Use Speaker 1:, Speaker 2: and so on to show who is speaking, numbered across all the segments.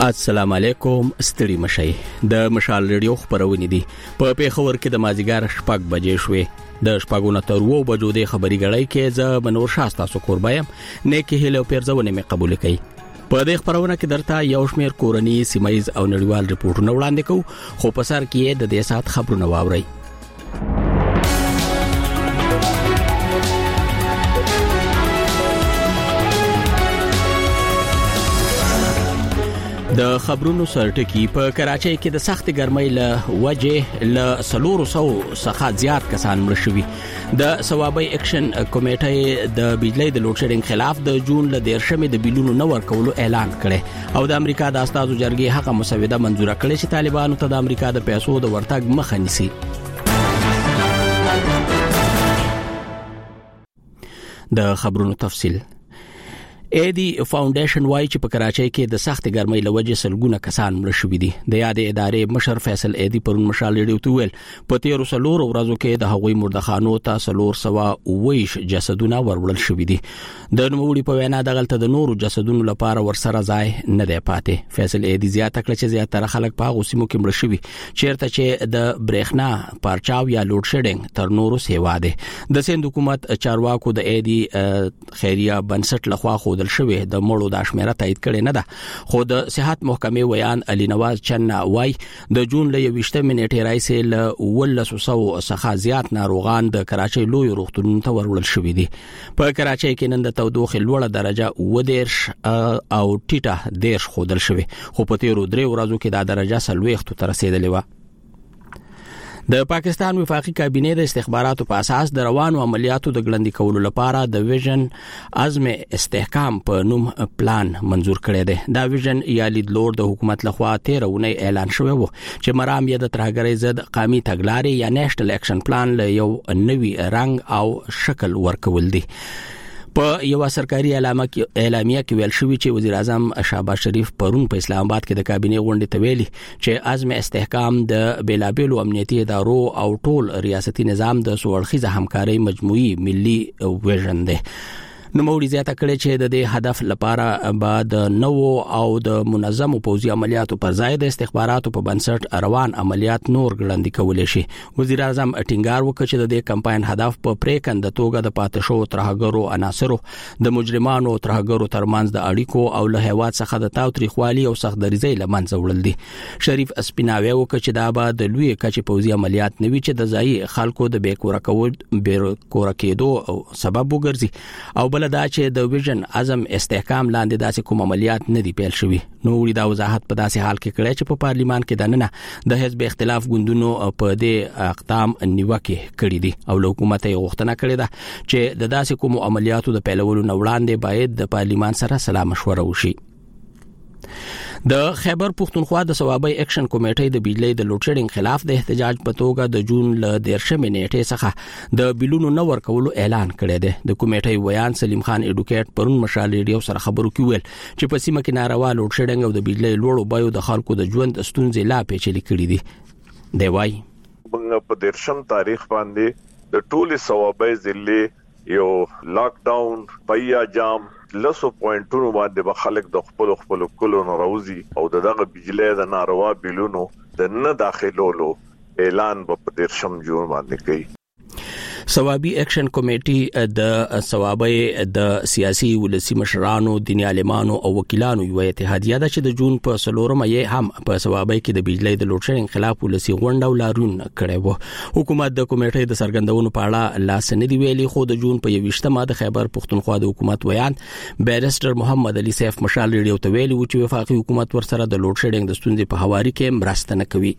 Speaker 1: السلام علیکم ستړي مشي د مشال ریډیو خبرونه دي په پیښور کې د مازیګر شپږ بجې شوې د شپږونو تر 2 بجو د خبري غړای کې ز منور شاستا سو قربایم نه کې هله پیرځونه می قبول کړي په دې خبرونه کې درته یو شمیر کورنی سیمایز او نړیوال ریپورتونه وړاندې کوو خو په سر کې د دې سات خبرونه واوري د خبرونو سرټکی په کراچۍ کې د سخت ګرمۍ له وجه له سلورو سو څخه زیات کسان مړ شوي د ثوابي اکشن کمیټې د بجلی د لوډ شیډینګ خلاف د جون له 13مې د بیلونو نو ورکولو اعلان کړي او د امریکا د استادو جرګې هغه مسوده منزوره کړې چې طالبانو ته د امریکا د پیسو د ورتګ مخه نیسي د خبرونو تفصیل ایدی فاونډیشن وايي چې په کراچۍ کې د سخت ګرمۍ لوجه سلګونه کسان مړ شوي دي د یادې ادارې مشر فیصل ایدی پرون مشال ریډیو ته ویل په 13 سلور ورځو کې د هغوی مردخانو ته سلور سوا ویش جسدونه ورول شوي دي د نوموړي په وینا د غلطه د نورو جسدونو لپاره ورسره ځای نه دی پاتې فیصل ایدی زیاته کړ چې زیاتره خلک په غوسیمو کې مړ شوي چیرته چې د برېښنا پارچاو یا لوډ شیډینګ تر نورو سیوا ده د سند حکومت چارواکو د ایدی خیریه بنسټ لخوا خو شوی د مړو د شمیره تایید کړي نه ده خو د صحت محکمې ویان علي نواز چنه وای د جون ل 20 منټې راځي ل ولسو څخه زیات ناروغان د کراچۍ لوی روغتونونو ته ورول شوې دي په کراچۍ کې نن د تودوخه لوړه درجه ودیرش او ټیټه دیرش خودل شوی خو په تیرو درې ورځو کې دا درجه سلويخت ته رسیدلې و د پاکستان وفاقي کابینه د استخباراتو په اساس د روانو عملیاتو د ګړندې کولو لپاره د ویژن عزم استحکام په نوم پلان منزور کړی دی دا ویژن یا لیدلور د حکومت لخوا 13 اونۍ اعلان شوی وو چې مرام یې د ترهګرۍ ضد قومي تګلارې یا نېشنل اکشن پلان له یو نوي رنګ او شکل ورکول دي په یو سرکاري اعلامیه کې ویل شوی چې وزیر اعظم شهباز شریف پرون په اسلام آباد کې د کابینه غونډې ته ویلي چې عزم استحکام د بیلابیلو امنیتي ادارو او ټول ریاستي نظام د سوړخیزه همکاري مجموعي ملي ویژن دی نوموړي زیاته کړې چې د دې هدف لپاره بعد نو او د منظم پوځي عملیاتو پر ځای د استخباراتو په بنسټ روان عملیات نور ګړندې کولې شي وزیر اعظم ټینګار وکړ چې د دې کمپاین هدف په پریکند توګه د پاتشو ترهګرو عناصرو د مجرمانو ترهګرو ترمنځ د اړیکو او له هیواد څخه د تاوتریخوالي او سخت دریزۍ لمنځه وړل دي شریف اسپیناوي وکړ چې دا به د لوی کچې پوځي عملیات نوي چې د ځای خلکو د بیکوره کېدو او سبب وګرځي او دا چې د ویژن عزم استحکام لاندې داسې کوم عملیات نه دی پیل شوی نو وړي دا وضاحت په داسې حال کې کړی چې په پارلیمان کې دننه د حزب اختلاف ګوندونو په دې اقدام نیوکه کړې دي او حکومت یې غوښتنه کړې ده چې د داسې کوم عملیاتو د پیلولو نه وړاندې باید د پارلیمان سره سلا مشوره وشي د خیبر پختونخوا د ثوابي اکشن کمیټې د بجلی د لوډ شیډینګ خلاف د احتجاج په توګه د جون ل 13مې نیټې څخه د بیلونو نو ورکولو اعلان کړی دی د کمیټې ویان سلیم خان اډوکیټ پرون مشال ریډیو سره خبرو کې ویل چې په سیمه کې ناروا لوډ شیډینګ او د بجلی لوړو بیو د خلکو د ژوند ستونزې لا پیچلې کړې دي دی وايي
Speaker 2: په 13 تاریخ باندې د ټولي ثوابي ضلع یو لاک ډاون پیا جام لسو پوینټونو باندې به خلک د خپل کولو ناروزي او دغه بجلی د ناروا بیلونو د نه داخلولو اعلان په 13 جون باندې کوي
Speaker 1: ثوابي اکشن کمیټې د ثوابي د سیاسي ولسی مشرانو دیني عالمانو او وکیلانو یو اتحادیه ده چې د جون په سلورمه یې هم په ثوابي کې د بجلی د لوډ شیډینګ خلاف ولسی غونډه ولارون کړي وو حکومت د کمیټې د سرګندونو په اړه لاس نه دی ویلي خو د جون په 28مه د خیبر پختونخوا د حکومت ویان بیرستر محمد علي سیف مشال ریډیو ته ویلي چې وفاقي حکومت ورسره د لوډ شیډینګ د ستونزې په حواري کې مرسته نه کوي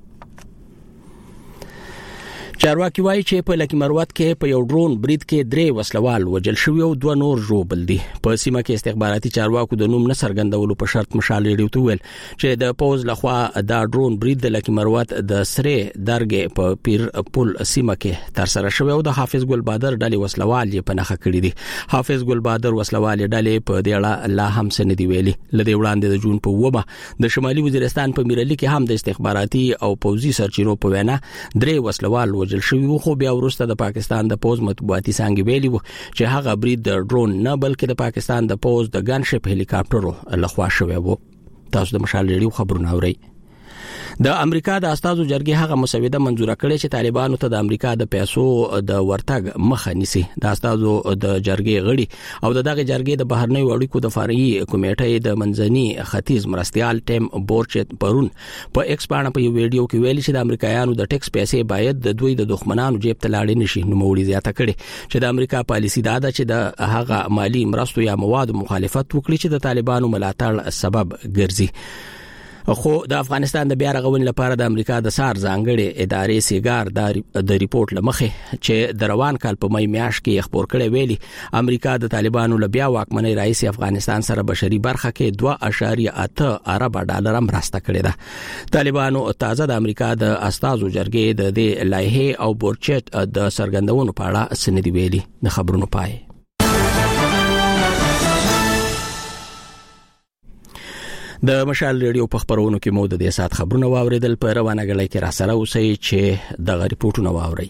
Speaker 1: چارواکي وایي چې په لکی مروت کې په یو ډرون برید کې 3 وسلوال وجل شوی او 2 نور ژوبل دي په سیمه کې استخباراتي چارواکو د نوم نه څرګندولو په شرط مشال ریډیو ته ویل چې د پوز لخوا دا ډرون برید د لکی مروت د سره درګه په پیر پل سیمه کې تر سره شوی او د حافظ ګل بادر ډلې وسلوال یې په نخښه کړی دي حافظ ګل بادر وسلوال ډلې په دې اړه لا هم څه نه دی ویلي لدې وړاندې د جون په ومه د شمالي وزیرستان په میرلی کې هم د استخباراتي او پوزي سرچینو په وینا 3 وسلوال وجل شوی خو بیا وروسته د پاکستان د پوز مطبوعاتي څنګه ویلي وو چې هغه برید د ډرون نه بلکې د پاکستان د پوز د ګن شپ هلیکاپټرو لخوا شوی وو تاسو د مشال ریډیو خبرونه اورئ. د امریکا د استازو جرګې هغه مسوده منزور کړې چې طالبانو ته د امریکا د پیسو د ورتګ مخه نیسي. د استازو د جرګې غړي او دغه جرګې د بهرنیو اړیکو د فرعي کمیټې د منځني ختیځ مرستيال ټیم بورچت پرون په ایکس باندې په یو ویډیو کې ویلي چې د امریکایانو د ټیکس پیسې باید د دوی د دښمنانو جیب ته لاړې نشي. نو موړي زیاته کړي چې د امریکا پالیسی دا ده چې د هغه مالی مرستو یا مواد مخالفت وکړي چې د طالبانو ملاتړ سبب ګرځي. خو د افغانستان د بیا رغونې لپاره د امریکا د سار ځانګړي ادارې سیګار د ریپورت لمخه چې د روان کال په مې میاشت کې خبر کړي ویلي امریکا د طالبانو له بیا واکمنۍ رئیس افغانستان سره بشري برخه کې 2.8 ارب ډالر مرسته کړې ده. طالبانو تازه د امریکا د استازو جرګې د دې لایحه او بورچت د سرګندونو په اړه سندې ویلي. د خبرونو پای د مشال ریډیو په خبرونو کې مو د دې سات خبرونه واوریدل. په روانه غړي کې را سره اوسئ چې د ریپورتونو واورئ.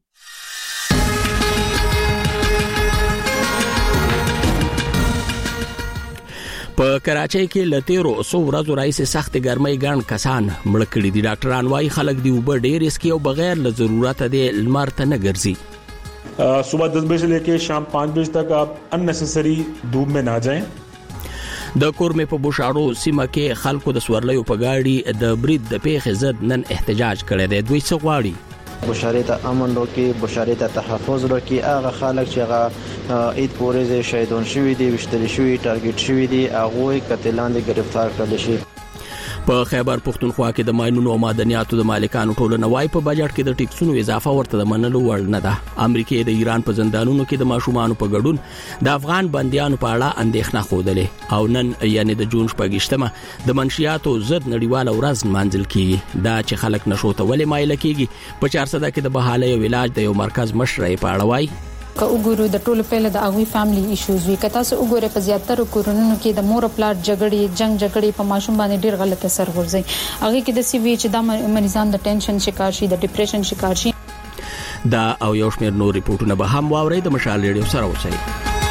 Speaker 1: په کراچۍ کې لتیرو 100 ورځې راځي سخت ګرمۍ ګڼ کسان مړ کړي دي. ډاکټران وايي خلک دی وب ډېر اسکی او بغیر له ضرورت د لمر ته نه ګرځي.
Speaker 3: صبح 10 بجے سے لے کے شام 5 بجے تک آپ اننیسیسری دھوپ میں نہ جائیں.
Speaker 1: د کورمه په بوشاړو سیمه کې خلکو د سورلیو په گاډي د برید د پیښې ضد نن احتجاج کړی دی. دوی څه غواړي؟
Speaker 4: بشاري ته امن وکړي، بشاري ته تحفظ وکړي. هغه خلک چې هغه عید پورې شهیدون شوي دي، وشتل شوي، ټارګټ شوي دي، هغه قتلان دي گرفتار کړل شي.
Speaker 1: په خیبر پختونخوا کې د ماینونو او معدنیاتو د مالکانو ټولنه وايي په بجټ کې د ټیکسونو اضافه ورته د منلو وړ نه ده. امریکا د ایران په زندانونو کې د ماشومان په ګډون د افغان بنديانو په اړه اندېښنه خوده او نن یعنی د جون 28مه د منشیاتو ضد نړیواله ورځ منځل کیږي. دا چې خلک نشو ته ولې مایل کیږي په 400 کې د بحالې او علاج د یو مرکز مشرې په اړه وايي.
Speaker 5: که وګورو د ټولو په د اغوي فیملی ایشوز وی کته سو وګوره په زیاتره کورونو کې د مور پلار جګړې په ماشوم باندې ډیر غلط اثر ورځي. هغه کې د سی وی چې د مریضان د ټینشن شکار شي، د ډیپریشن شکار شي.
Speaker 1: دا او یو شمېر نور ریپورتونه به هم واوري. د مشال ریډیو سره اوسئ.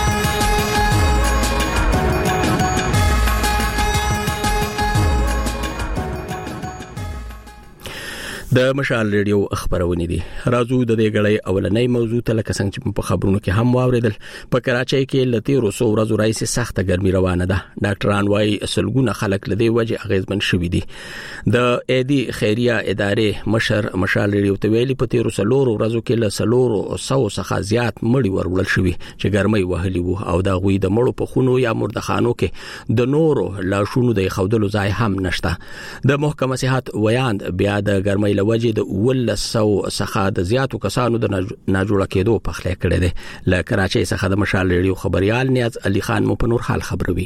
Speaker 1: د مشال ریډیو خبرونه دي. راځو د دې غړې اولنۍ موضوع ته لکه څنګه چې په خبرونو کې هم واوریدل. په کراچۍ کې لتیرو 100 ورځې راځي سخت ګرمي روانه ده. ډاکټران وايي سلګونه خلک لدی وجه اغیزمن شوي دي. د اېدي خیریه ادارې مشال ریډیو ته ویلي په تیرو 100 ورځو کې له 100 څخه زیات مړي ورول شوي چې ګرمي وهلي وو او دا غوي د مړو په خونو یا مردخانو کې د نورو لاشونو د خودلو ځای هم نشته. د محکمه صحت ویاند بیا د ګرمي لوجه د 100 څخه د زیاتو کسانو د ناجوړه کېدو په خله کړي دي. ل کراچۍ څخه د مشال ریډیو خبريال نیاز علي خان مو په نور حال خبروي.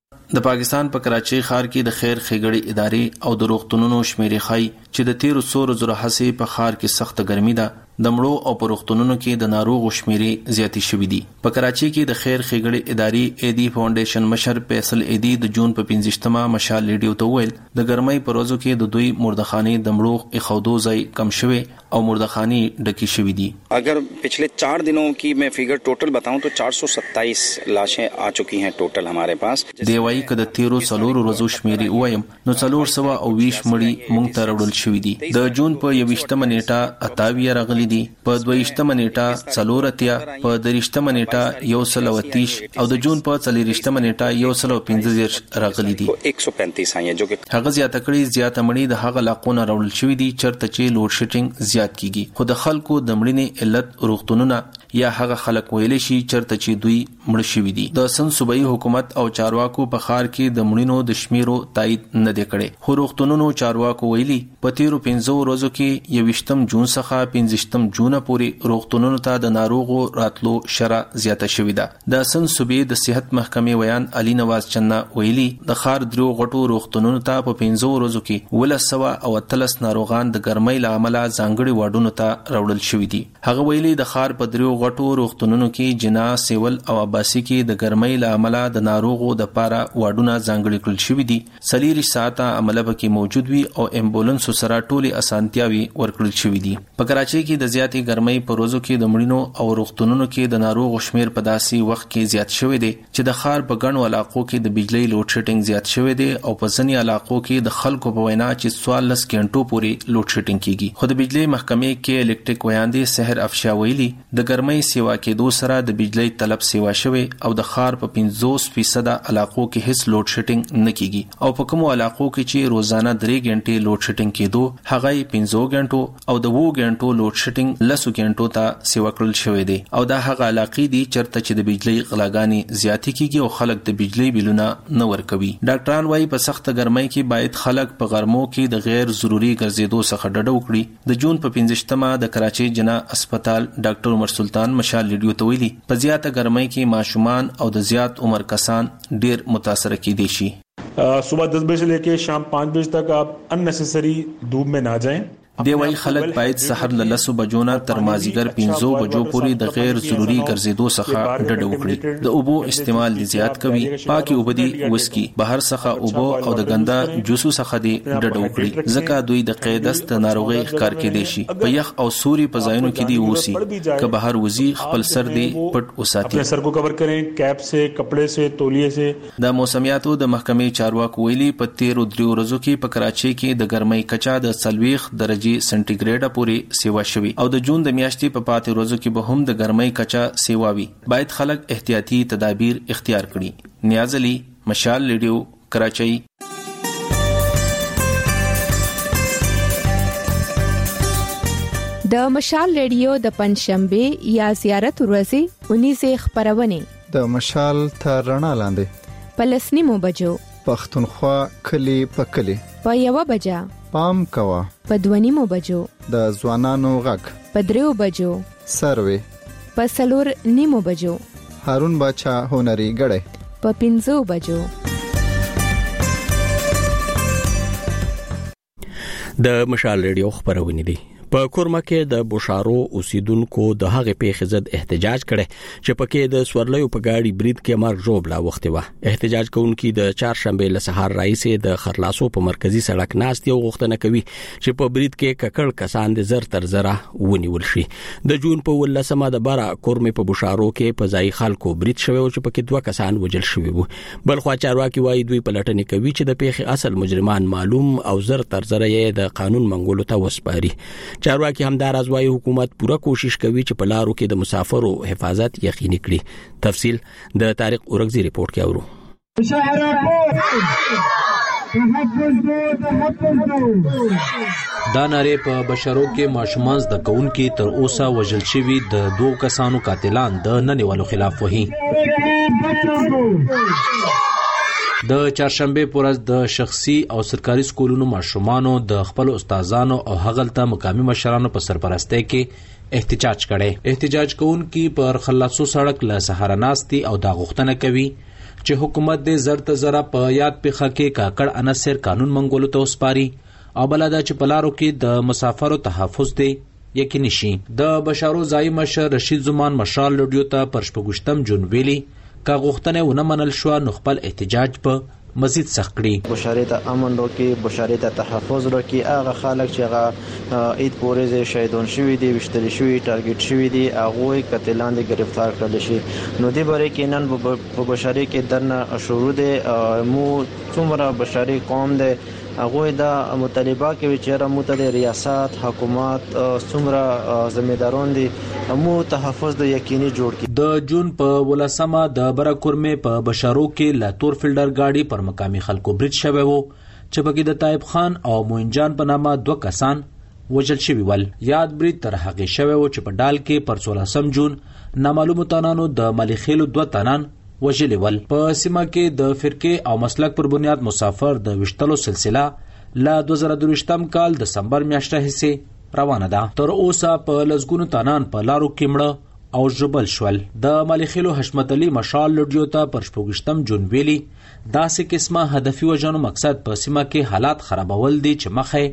Speaker 6: د پاکستان په کراچۍ ښار کې د خیر ښېګړې ادارې او د روغتونونو شمیرې خای چې د 1300 زره حسې په ښار کې سخت ګرمي ده. د مړو او په روغتونونو کې د ناروغو شمیرې زیاتې شوې دي. په کراچۍ کې د خیر ښېګړې ادارې اېدي فاونډیشن مشر فیصل اېدي د جون په 15مه مشال ریډیو ته ویل د ګرمۍ په ورځو کې د دوی مردخانې د مړو اخودو ځای کم شوي او مردخانې ډکې شوې دي.
Speaker 7: اگر پچھلے 4 دنوں کی میں فگر ټوټل بتاؤں تو 427 لاشیں آ چکی ہیں ټوټل ہمارے پاس.
Speaker 6: دی وايي کده 13 ورځو شمیرې وایم نو 420 مړي مونږ ته راوړل شوې دي. د جون په 28مه نیټه 28 راغلي دي، په 22مه نیټه 4 په 23مه نیټه 130 او د جون په 40مه نیټه 115 راغلي دي.
Speaker 7: 135 آئے جو کہ
Speaker 6: هغه زیاته کړي زیاته مړي د هغه علاقونو راوړل شوې دي چرته چې لوډ شیډینګ زیات کیږي. خو د خلکو د مړینې علت روغتونونه یا هغه خلک ویلې شي چرته چې دوی مړ شوي دي. د سن صوبایي حکومت او چارواکو په خار کې د مړینو د شمیرو تایید نه دی کړی. خو روغتونونو چارواکو ویلي په تیرو 15 ورځو کې 21 جون څخه 15 جون پورې روغتونونو ته د ناروغو راتلو شرح زیاته شوې ده. د سن صوبې د صحت محکمې ویان علي نواز چنه ویلي د خار درو غټو روغتونونو ته په 15 ورځو کې 113 ناروغان د ګرمۍ له امله ځانګړي واډونو ته راوړل شوي دي. هغه ویلي د خار په درو غټو روغتونونو کې جنا سیول او عباسي کې د ګرمۍ له امله د ناروغو د پاره واډونه ځانګړي کړل شوي دي. 40 ساعته عمله پکې موجود وي او امبولانس سره ټولې اسانتیاوي ورکړل شوي دي. په کراچۍ کې د زیاتې ګرمۍ په ورځو کې د مړینو او روغتونونو کې د ناروغو شمیر په داسې وخت کې زیات شوی دی چې د ښار په ګڼو علاقو کې د بجلی لوډ شیډینګ زیات شوی دی او په ځینې علاقو کې د خلکو په وینا چې 14 غنټو پورې لوډ شیډینګ کیږي. خو د بجلی محکمې کې الکتریک ویاندې سحر افشا ویلي د ګرمۍ سیوا کېدو سره د بجلی طلب سیوا شوی او د ښار په 50% علاقو کې هیڅ لوډ شیډینګ نه کیږي او په کومو علاقو کې چې روزانه 3 غنټې لوډ شیډینګ کېدو هغه 15 غنټو او د 2 غنټو لوډ شیډینګ 10 غنټو ته سیوا کړل شوی دی او دا هغه علاقې دي چرته چې د بجلی غلاګانې زیاتې کیږي او خلک د بجلی بیلونه نه ورکوي. ډاکټران وايي په سخت ګرمۍ کې باید خلک په غرمو کې د غیر ضروري ګرځېدو څخه ډډه وکړي. د جون په 15مه د کراچۍ جنا اسپیټال ډاکټر عمر سلطان مشال لیډیو ته ویلي په زیاته ګرمۍ کې ماشومان او د زیات عمر کسان ډیر متاثر کیدي شي.
Speaker 3: صبح 10 بجے سے لے کے شام 5 بجے تک آپ اننیسیسری دھوپ میں نہ جائیں.
Speaker 6: دی وايي خلک باید سحر له 10 بجو نه تر مازیګر 15 بجو پورې د غیر ضروري ګرځېدو څخه ډډه وکړي. د اوبو استعمال زیات کوي، پاکي اوبه دي وسکي، بهر څخه اوبو او د ګندا جوسو څخه دي ډډه وکړي ځکه دوی د قیدست ناروغي ښکار کېدي شي. په یخ او سوري په ځایونو کې دی وسی که بهر وزي خپل سر دی پټ وساتي،
Speaker 3: سر کو کور کړئ کیپ سے، کپڑے سے، تولیه سے.
Speaker 6: د موسمیاتو د محکمې چارواکو ویلي په 13 ورځو کې په کراچۍ کې د ګرمۍ کچا د 40 درجه سنټیګریډ پورې سیوا شوی او د جون د میاشتې په پاتې ورځو کې به هم د ګرمۍ کچا سیوا وي. باید خلک احتیاطي تدابیر اختیار کړي. نیاز علي، مشال لیډیو، کراچۍ.
Speaker 8: د مشال لیډیو د پنځشنبه یا زیارت ورځې 19 خبرونه
Speaker 9: د مشال تر رڼا لاندې
Speaker 8: په 10 بجو
Speaker 9: پښتونخوا کلی په کلی
Speaker 8: په 1 بجه
Speaker 9: پام کوا
Speaker 8: په 2 بجو
Speaker 9: د ځوانانو غږ
Speaker 8: په 3 بجو
Speaker 9: سروي
Speaker 8: په 4 بجو
Speaker 9: هارون باچا هنري غړې
Speaker 8: په 5 بجو.
Speaker 1: د مشال ریډیو خبرونه دي. په کورما کې د بوشارو اوسیدونکو د هغه پیښې ضد احتجاج کړي چې پکې د سورلیو په گاډي برید کې مرګ جوړ لا وخت و. احتجاج کوونکي د چهارشنبه له سهار راځي د خرلاسو په مرکزی سړک ناست یو غوښتنه کوي چې په برید کې ککړ کسان د زر تر زره ونیول شي. د جون په 18مه د بارا کورمه په بوشارو کې په ځای خلکو برید شوی او چې پکې 2 کسان وژل شوی وو. بلخوا چارواکي وایي دوی په لټنې کوي چې د پیښې اصل مجرمان معلوم او زر تر زره یې د قانون منګولو ته وسپاري. چارواکي همدار ازوای حکومت پوره کوشش کوي چې په لارو کې د مسافرو حفاظت یقیني کړي. تفصیل د طارق اورغزي ریپورت کې اورو.
Speaker 10: دا ناره په بشرو کې ماشومان د کون کې تر اوسه وژل شوی د 2 کسانو قاتلان د ننوالو خلاف وهي. د چهارشنبه پورز د شخصي او سرکاري سکولونو ماشومانو د خپل استادانو او هغلته مقامي مشرانو په سرپرستی کې احتجاج کړي. احتجاج کوونکي پر خلاصو سړک له سهار ناستي او دا غوښتنه کوي چې حکومت د زر ته زره په یاد پیخه کې کاکړ عناصر قانون منګولو ته وسپاري او بلدا چې پلارو کې د مسافرو تحفظ دی یقیني شي. د بشارو ځای مشر رشید زمان مشال لډیو ته پر 14 جون ویلي کا غوښتنه ونه منل شو نو خپل احتجاج په مزید سخت کړي.
Speaker 4: بشاري ته امن ورکړي، بشاري ته تحفظ ورکړي. هغه خلک چې هغه عید پورې شهیدون شوي دي، وشتل شوي، ټارګټ شوي دي، هغه قتلان دي گرفتار کړل شي. نو دې باره کې نن په بشاري کې درنه شروع دي. مو څومره بشاري قوم دي هغه دا مطالبه کوي چې مو ته د ریاست حکومت څومره ځمېدارون دي مو تحفظ د یقیني جوړ کړي.
Speaker 10: د جون په 18مه د برکورمه په بشارو کې لا تور فیلډر گاډي پر مقامي خلکو برید شوی وو چې پکې د طایب خان او موینجان په نامه 2 کسان وژل شوی ول. یاد برید تر هغه شوی وو چې په ډال کې پر 16 جون نامعلوم تنانو د مليخیلو 2 تنان وژلې ول. په سیمه کې د فرقې او مسلک پر بنیاد مسافر د وشتلو سلسله لا 2023 کال دسمبر میاشتې حصے روانه ده. تر اوسه په لزګونو تنان په لارو کې مړه او ژوبل شول. د مليخیلو حشمت علي مشال لډیو ته پر 14 جون ویلي داسې قسمه هدفي وژنو مقصد په سیمه کې حالات خرابول دي چې مخه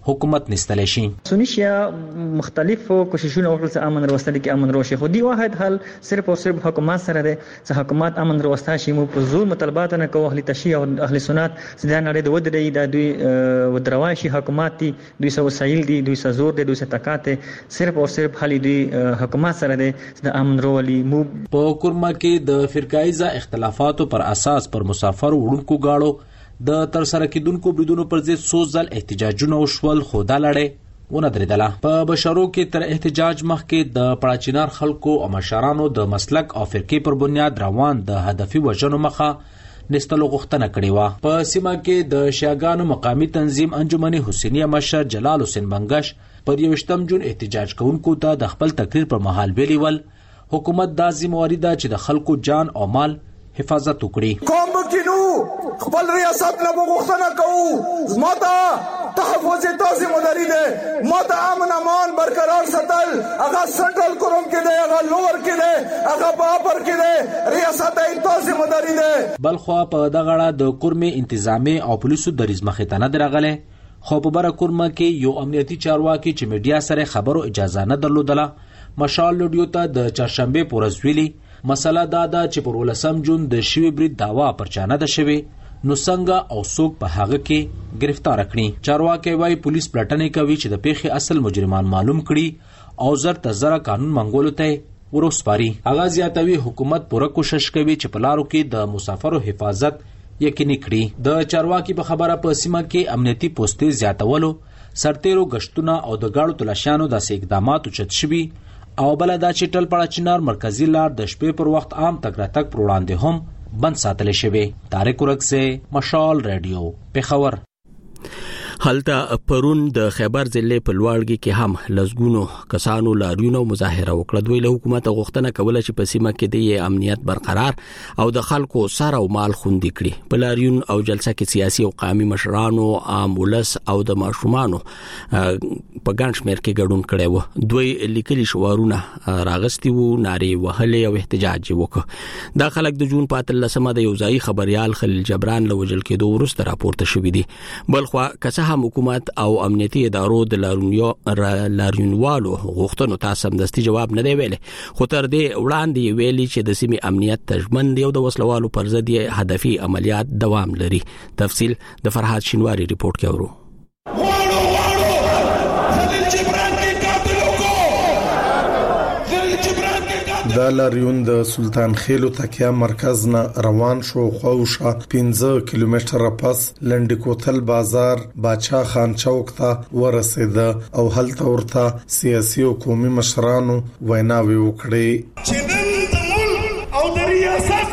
Speaker 10: حکومت نستلی شي.
Speaker 11: سنی شیعه مختلفو کوششونه وکړل چې امن راوستل کې امن روشي، خو دی واحد حل صرف او صرف حکومت سره ده چې حکومت امن راوستا شي. مو په زور مطالبات نه کوو، اهل تشیع او اهل سنت سده نړۍ د ودرې د دوی ودروای شي حکومت دي، دوی سو وسایل دي، دوی سو زور دي، دوی سو طاقت، صرف او صرف حل دی حکومت سره ده د امن راولي. مو
Speaker 10: په کورما کې د فرقایزه اختلافاتو پر اساس پر مسافر وړونکو گاړو د تر سره کېدونکو بریدونو پر ضد څو ځل احتجاجونه وشول، خو دا لړۍ ونه درېدله. په بشرو کې تر احتجاج مخکې د پړاچینار خلکو او مشرانو د مسلک او فرقې پر بنیاد روان د هدفي وژنو مخه نستلو غوښتنه کړې وه. په سیمه کې د شیعاګانو مقامي تنظیم انجمن حسینیه مشر جلال حسین بنگش پر 21 جون احتجاج کوونکو ته د خپل تقریر پر مهال ویلي ول حکومت دا ذمہواری ده چې د خلکو جان او مال حفاظت وکړي.
Speaker 12: کوم بکینو خپل ریاست نه غوښتنه کوو، زموږ تحفظ تاسو مداري ده، ماته امن امان برقرار ساتل هغه سنټرل کوم کې ده، هغه لوور کې ده، هغه بابر کې ده، ریاست تاسو مداري ده.
Speaker 10: بلخوا په دغه اړه د کورمې انتظامی او پولیسو د رزمخې ته نه درغله، خو په بره کورمه کې یو امنیتي چارواکي چې میډیا سره خبرو اجازه نه درلودله مشال لوډیو ته د چهارشنبه پورز ویلي مسله دا ده چې پر 19 جون د شوی برید داوا پرچانه ده شوی، نو څنګه او څوک په هغه کې گرفتار کړي. چارواکي وايي پولیس پلټنې کوي چې د پیښې اصل مجرمان معلوم کړي او زر تزره قانون منګولو ته ورسپاري. هغه زیاتوي حکومت پوره کوشش کوي چې په لارو کې د مسافرو حفاظت یقیني کړي. د چارواکي په خبره په سیمه کې امنیتي پوسټې زیاتولو، سرتیرو گشتونه او د گاړو تلاشیانو داسې اقدامات اوچت شوي او بل دا چې ټل پړاچینار مرکزی لار د شپې پر وخت عام تک راتک پر وړاندې هم بند ساتل شوی. طارق ورکسه مشال رادیو پیښور.
Speaker 1: هلته پرون د خیبر ضلع په لوړګي کې هم لزګونو کسانو لاریونو مظاهره وکړه. دوی له حکومت غوښتنه کوله چې په سیمه کې د امنیت برقرار او د خلکو سر او مال خوندي کړي. په لاریون او جلسه کې سیاسي او قومي مشرانو، عام ولس او د ماشومانو په ګڼ شمېر کې ګډون کړي وو. دوی لیکلي شعارونه راغستي وو، نارې وهلې او احتجاج وکړ. دا خلک د جون 15 د یو ځای خبريال خلیل جبران له وجل کېدو وروسته راپورته شوې دي. بلخوا کسه هم حکومت او امنیتي ادارو د لاریونوالو غوښتنو ته سمدستي جواب نه دی ویلي، خو تر دې وړاندې ویلي چې د سیمې امنیت تضمین دی او د وسلوالو پر ضد هدفي عملیات دوام لري. تفصیل د فرحات شینواری ریپورت کې اورو.
Speaker 13: دا لاریون د سلطان خیلو تکیا مرکز نه روان شو، خوښه 15 کیلومتره پس لنډ کوتل بازار باچا خان چوک ته ورسید او هلته ورته سیاسي او قومي مشرانو ویناوي وکړي
Speaker 12: چې نن د ملک او د ریاست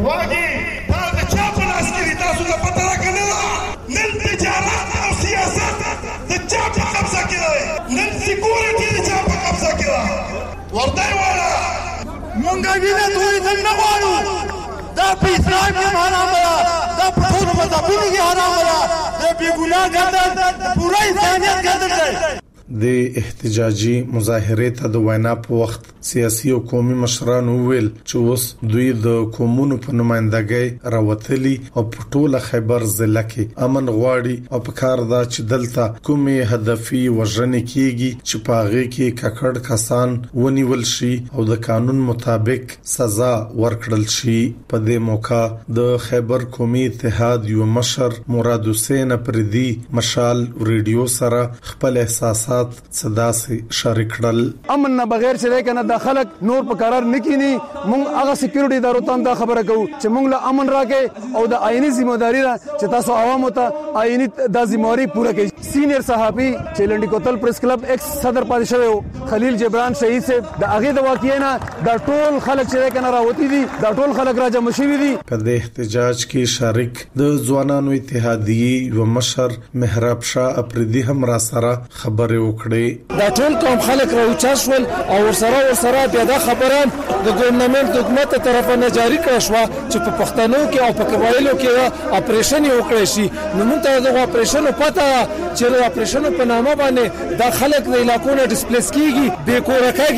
Speaker 12: واګي دا د چا په لاس کې تاسو ته پته راکنه، نن تجارت او سیاست د چا په قبضه کې ده، نن سکیورټي د چا په قبضه کې ده. ورته والا مونږه وینې دوی څنګه غواړو، دا په اسلام کې حرام ده، دا په ټول مذهبونو کې حرام ده، دا بے ګناه ګرځي، پوره انسانيت ګرځي.
Speaker 13: د احتجاجي مظاهره ته د وینا په وخت سیاسي او قومي مشرانو ویل چې اوس دوی د قومونو په نمائندګۍ راوتلي او په ټوله خیبر ضلع کې امن غواړي او په کار دا چې دلته کومې هدفي وژنې کیږي چې په هغه کې ککړ کسان ونیول شي او د قانون مطابق سزا ورکړل شي. په دې موقع د خیبر قومي اتحاد یو مشر مراد حسین پردي مشال ریډیو سره خپل احساسات صدا سي شریک کړل.
Speaker 12: امن نه بغیر چې کنه د خلک نور په قرار نکینی، مونږ هغه سکیورټي ادارو ته دا خبره کوو چې مونږ له امن راکې او د آئینی ذمہداري را چې تاسو عوامو ته آئینی د ذمہواری پوره کړئ. سینیئر صحافي چې لنډی کوتل پریس کلب ایکس صدر پاتې شوی خلیل جبران شهید صاحب د هغه د واقعینا د ټول خلک چې کنه راوتی دي، د ټول خلک راجم شوی دي.
Speaker 13: په دې احتجاج کې شریک د ځوانانو اتحادیه و مشر محراب شاه اپریدي هم را سره خبره وکړي.
Speaker 12: دا ټول کوم خلک راوچاشول او ورسره بیا دا خبره د ګورنمنت حکومت طرفه نه جاری کړه شو چې په پښتنو کې او په قبایلو کې اپریشن وکړي شي. نو موږ ته د اپریشن پته چې د اپریشن په نامه باندې دا خلک د علاقو نه ډیسپلیس کیږي، بې کور کېږي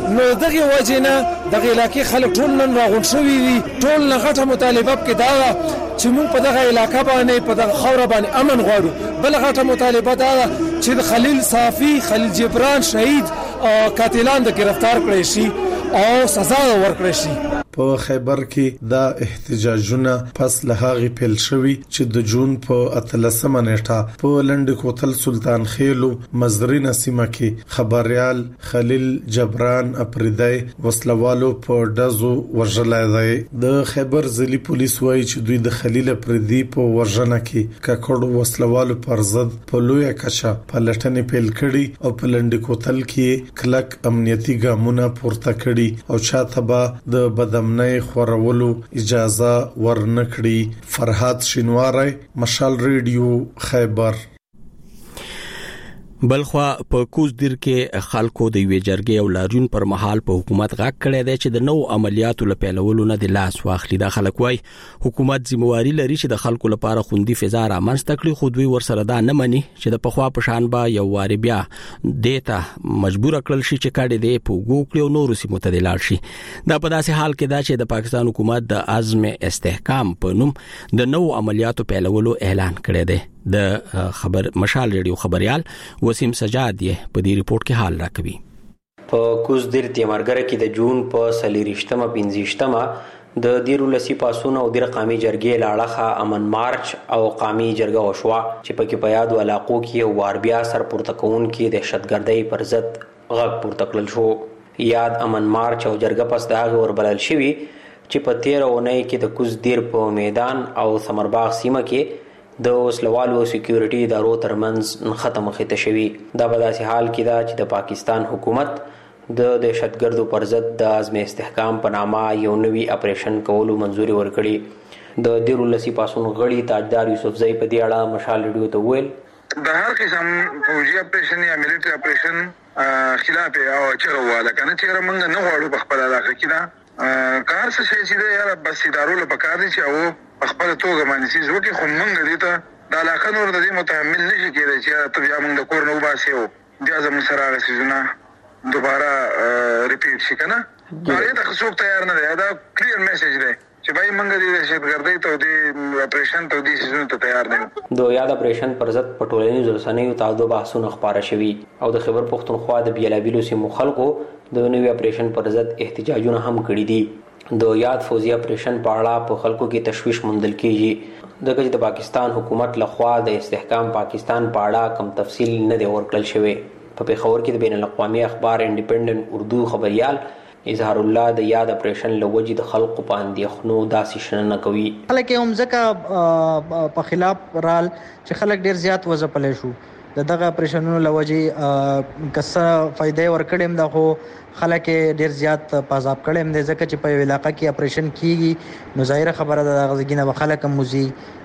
Speaker 14: نو دغه وجنه دغه علاقې خلک ټول نن راغون شوي دي. ټول غټه مطالبه کې دا چې موږ په دغه علاقې باندې په دغه خاور باندې امن غواړو. بل غټه مطالبه دا چې خلیل صافی، خلیل جبران شهید قاتلان د گرفتار کړي شي او سزا ورکړي شي.
Speaker 13: په خیبر کې دا احتجاجونه پس له هغه پیل شوي چې د جون په 13 نیټه په لند کوتل سلطان خیلو مزرینه سیمه کې خبريال خلیل جبران اپریدای وسلوالو په دزو وژلای دی. د خیبر ضلعي پولیس وایي چې دوی د خلیل اپریدي په ورژنه کې ککړو وسلوالو پر ضد په لویه کچه پلټنې پیل کړي او په لند کوتل کې کلک امنیتي ګامونه پورته کړي او چاته به د بدامنۍ خورولو اجازه ورنکړي. فرهاد شینواری، مشال ریډیو، خیبر.
Speaker 1: بلخوا په کوزدیر کې خلکو د وی جرګې او لاریون پر مهال په حکومت غاک کړی دی چې د نو عملیاتو لپاره نه د لاس واخلي. دا خلک وای حکومت ذمہواری لري چې د خلکو لپاره خوندي فضا رامنځته کړي، خو دوی ورسره دا نه مني چې د پخوا په شان به یو واری بیا دیتا مجبور کړل شي چې کاډي دی په ګوکړو نور سیمو ته لاړ شي. دا په داسې حال کې دا چې د پاکستان حکومت د عزم استحکام په نوم د نو عملیاتو پیلولو اعلان کړی دی. د خبر مشال ریډیو خبريال وسیم سجاد یې په دې ریپورت کې حال راکوي.
Speaker 15: په کوزدیر تیمارګره کې د جون په 15 د دیرولسی پاسونه او د قومي جرګې لاړه امن مارچ او قومي جرګه وشوا چې په کې په یاد علاقو کې واربیا سر پورته کون کې د دهشتګردۍ پر ضد غږ پورته کړل شو. یاد امن مارچ او جرګه پس داغه وربلل شوی چې په 13 اونۍ کې د کوزدیر په میدان او سمرباغ سیمه کې د وسلوالو سکیورټي ادارو ترمنځ ختم خته شوی. دا په داسې حال کې دا چې د پاکستان حکومت د دهشتګردو پر ضد د عزم استحکام په نامه یو نوی اپریشن کولو منځوري ورکړي. د دیرولسی پاسون غړي تاجدار یوسفزئی په دې اړه مشال ریډیو ته ویل
Speaker 16: د هر قسم فوجي اپریشن یا ملټری اپریشن خلاف او چرواله کنه چې موږ نه غواړو په خپل علاقه کې دا کار څه شي چې یاره بس ادارو له پکار دي چې او خپل توګه باندې سیس وکي خو موږ دې ته د علاقه نور د دې متحمل نشي کېدای چې ته بیا موږ د کور نو باسي او بیا زموږ سره غسیزونه دوباره ریپیټ شي کنه. دا ته څوک تیار نه دی. دا کلیر میسج دی چې بای موږ دې دهشتګردۍ ته د اپریشن ته د سیزونو ته تیار نه یو.
Speaker 15: د یاد اپریشن پر ضد پټولینی رسنیو تاسو بحثونه خبره شوي او د خبر پښتونخوا د بیلابیلو سیمو خلکو د نوې اپریشن پر ضد احتجاجونه هم کړي دي. د یاد فوجي اپریشن په اړه په خلکو کې تشویش موندل کیږي د د پاکستان حکومت لخوا د استحکام پاکستان په اړه کم تفصیل نه دی ورکړل شوی. په پیښور کې د بین الاقوامي اخبار انډیپندنت اردو خبريال اظهار الله د یاد اپریشن لوجې د خلکو باندې خنو داسې شنه کوي.
Speaker 17: خلک هم ځکه په خلاف رال چې خلک ډیر زیات وځپلې شو دغه اپریشنونو لوجې کسه فائدې ورکړم دا خو خلک ډیر زیات پازاب کړم د ځکه چې په علاقې کې اپریشن کیږي نو ظاهر خبره ده غزګینه بخلک موزي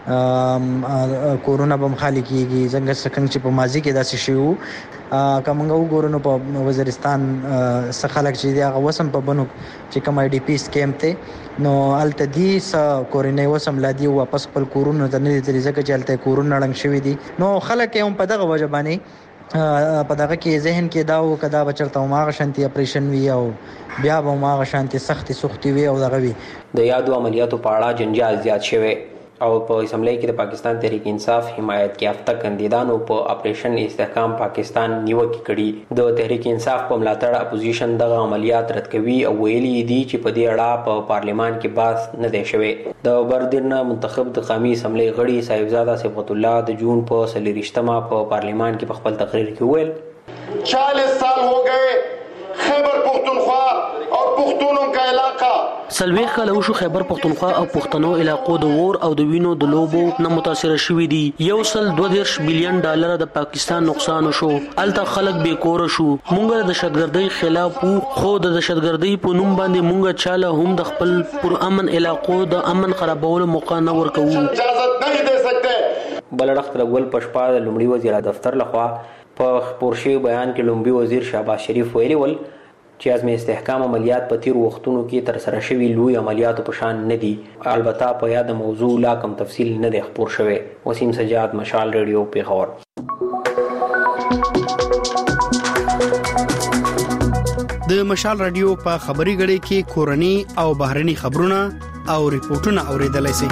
Speaker 17: کورونا بم خالی کیږي څنګه څنګه چې په ماضي کې داسې شیو کومه وګورنو په وزیرستان څخه خلک چې دا وسم په بنو چې کوم آی ډی پی سکیم ته نو التدیس کورینې وسم لادي واپس خپل کورونا د نه دي ځکه چې الته کورونا لنګ شوی دي نو خلک هم په دغه وجه باندې په دغه کې ذهن کې دا و کدا بچرته ماغه شانتي اپریشن وی او بیا به ماغه شانتي سختي وی او دغه وی
Speaker 15: د یادو عملیاتو په اړه جنجال زیات شوی او په اسمبلی کې د پاکستان تحریک انصاف حمایت کې یافته کاندیدانو په اپریشن استحکام پاکستان نیوکه کړي. د تحریک انصاف په ملاتړ اپوزیشن دغه عملیات رد کوي او ویلي دي چې په دې اړه په پارلیمان کې بحث نه دی شوی. د بردرنه منتخب د قومي اسمبلی غړي صاحبزاده صفت الله د جون په 30 په پارلیمان کې په خپل تقریر کې ویل
Speaker 18: 40 سال हो गए خیبر پختونخوا اور پختونوں کا علاقہ
Speaker 19: سلويخ کله وشو خیبر پختونخوا او پښتنو علاقو د ور او د وینو د لوبو نه متاثر شوي دي. 1.2 بلین ډالر د پاکستان نقصان شو. الته خلک بے کور شو. مونږ د دهشتګردۍ خلاف خو د دهشتګردۍ په نوم باندې مونږ چاله هم د خپل پر امن علاقو د امن خرابولو موقع نه ورکوو.
Speaker 18: اجازه نه دی سکتے.
Speaker 15: بلړخت رغول پښپا د لومړي وزیر دفتر لخوا په پورشي بیان کې لومړي وزیر شهباز شریف ویلي ول چې عزم استحکام عملیات په تیر وختونو کې تر سره شوي لوی عملیاتو په شان نه دي. البته په یاد موضوع لا کم تفصیل نه دی خبر شوی. وسیم سجاد، مشال ریډیو، پیښور.
Speaker 20: د مشال رادیو په خبري غړي کې کورني او بهرني خبرونه او ریپورتونه اوریدلای شئ.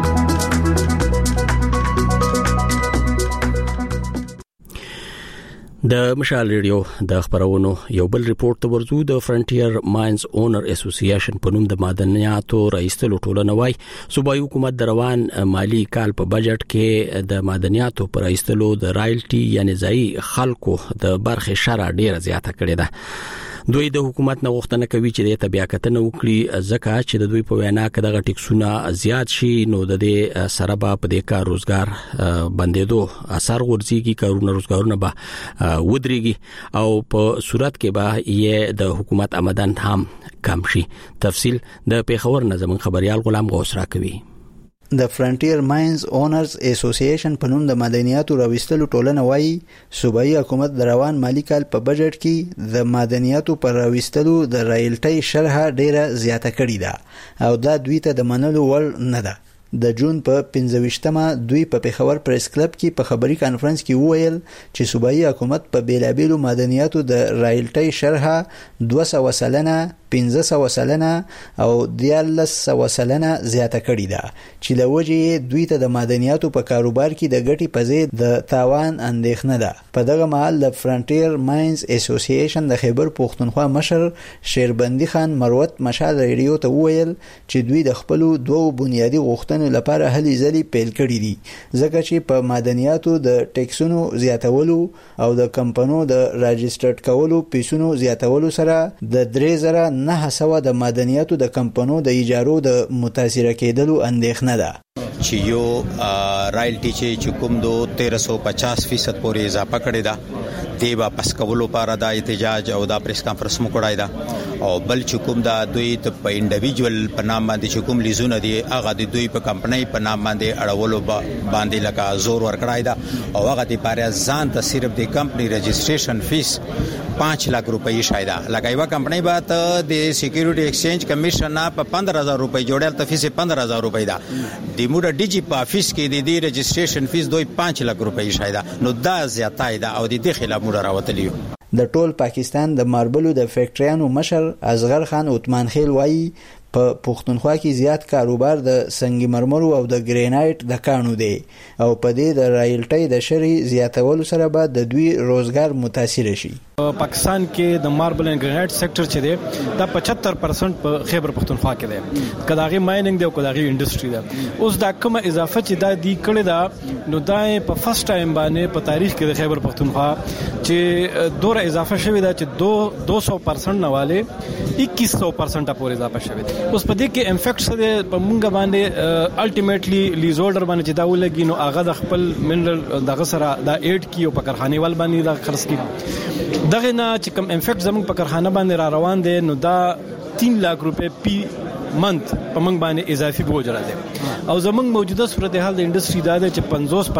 Speaker 1: د مشال ریډیو د خبرونو یو بل ریپورت ته ورزو. د فرنټیر ماینز اونر اسوسییشن په نوم د معدنیاتو رئیسلو ټولنه وای صوبایي حکومت د روان مالی کال په بجټ کې د معدنیاتو پر رئیسلو د رایلټي یعنی ځای خلکو د برخه شرع ډیره زیاته کړې ده. دوی د حکومت نه غوښتنه کوي چې د تبعیض نه وکړي ځکه چې د دوی په وینا کې دغه ټیکسونه زیات شي نو د دې سره به په دې کار روزګار بندېدو اثر ورځيږي، کارونه روزګارونه به ودرېږي او په صورت کې به یې د حکومت آمدن هم کم شي. تفصیل د پیښور نه زموږ خبريال غلام غوث را کوي.
Speaker 21: د فرنټیر ماینز اونرز اسوسییشن په نوم د معدنیاتو راوستلو ټولنه وایي صوبایي حکومت د روان مالی کال په بجټ کې د معدنیاتو پر راوستلو د رایلټي شرح ډیره زیاته کړې ده او دا دوی ته د منلو وړ نه ده. د جون په 15مه دوی په پیښور پریس کلب کې په خبري کانفرنس کې وویل چې صوبایي حکومت په بیلابیلو معدنیاتو د رایلټي شرح 200 سلنه 1500 سلنه او 1300 سلنه زیاته کړې ده چې لوجه دوی ته د معدنیاتو په کاروبار کې د ګټې په ځای د تاوان اندېښنه ده. په دغه مهال د فرنټیر ماینز اسوسییشن د خیبر پښتونخوا مشر شیربندي خان مروت مشال ریډیو ته وویل چې دوی د خپل دوه بنیادی غوښتنو لپاره هلي ځلي پیل کړې دي ځکه چې په معدنیاتو د ټیکسونو زیاتولو او د کمپنیو د راجسترډ کولو پیسونو زیاتولو سره د 3900 د معدنیاتو د کمپنیو د ایجارو د متاثر کېدلو اندېښنه ده
Speaker 22: چې یو رایلټي چې کوم دو 1350% پورې اضافه کړې ده دی واپس کولو لپاره د احتجاج او د پریس کانفرنس مو کړای ده او بل چې کوم دا دوی ته په انډیویډوال په نام باندې چې کوم لیزونه دي هغه د دوی په کمپنۍ په نام باندې اړولو باندې لکه زور ورکړای ده او هغه د پاره ځان ته صرف د کمپنۍ رجسټریشن فیس 5 लाख रुपए شایده لکه یو کمپنۍ به ته د سکیورټي ایکسچینج کمیشن نه په 15000 روپۍ جوړل ته فیس 15000 روپۍ ده د موډ ډیجی په افیس کې د رجسټریشن فیس دوی 5 लाख روپۍ شایده نو دا زیاتای ده او د دې خلاف موږ راوتلی یو.
Speaker 21: د ټول پاکستان د ماربلو د فیکټریانو مشر اصغر خان عثمان خیل وایي په پښتونخوا کې زیات کاروبار د سنگ مرمرو او د ګرینایټ د کانو دی او په دې د رایلټي د شری زیاتولو سره به د دوی روزګار متاثر شي.
Speaker 23: پاکستان کې د ماربل اند ګرینایټ سېکټر چې دی دا 75% په خیبر پښتونخوا کې دی کداغي مایننګ دی او کداغي انډستری ده. اوس دا کومه اضافه چې دا دی کړی دا نو دا په فرست ټایم باندې په تاریخ کې د خیبر پښتونخوا چې دوره اضافه شوې ده چې 200% نه والے 2100% پورې اضافه شوې ده. اوس په دې کې امفیکټ سره په مونږ باندې الټیمیټلی لیز هولډر باندې چې دا ولګي نو هغه د خپل منرل دغه سره دا ایډ کیو په کارخانه ول باندې دا خرڅ کی دغه نه چې کوم امفیکټ زموږ په کارخانه باندې را روان دي نو دا 3 लाख روپے پی منت په موږ باندې اضافي بوج راځي او زموږ موجوده صورتحال د انډستری دا ده چې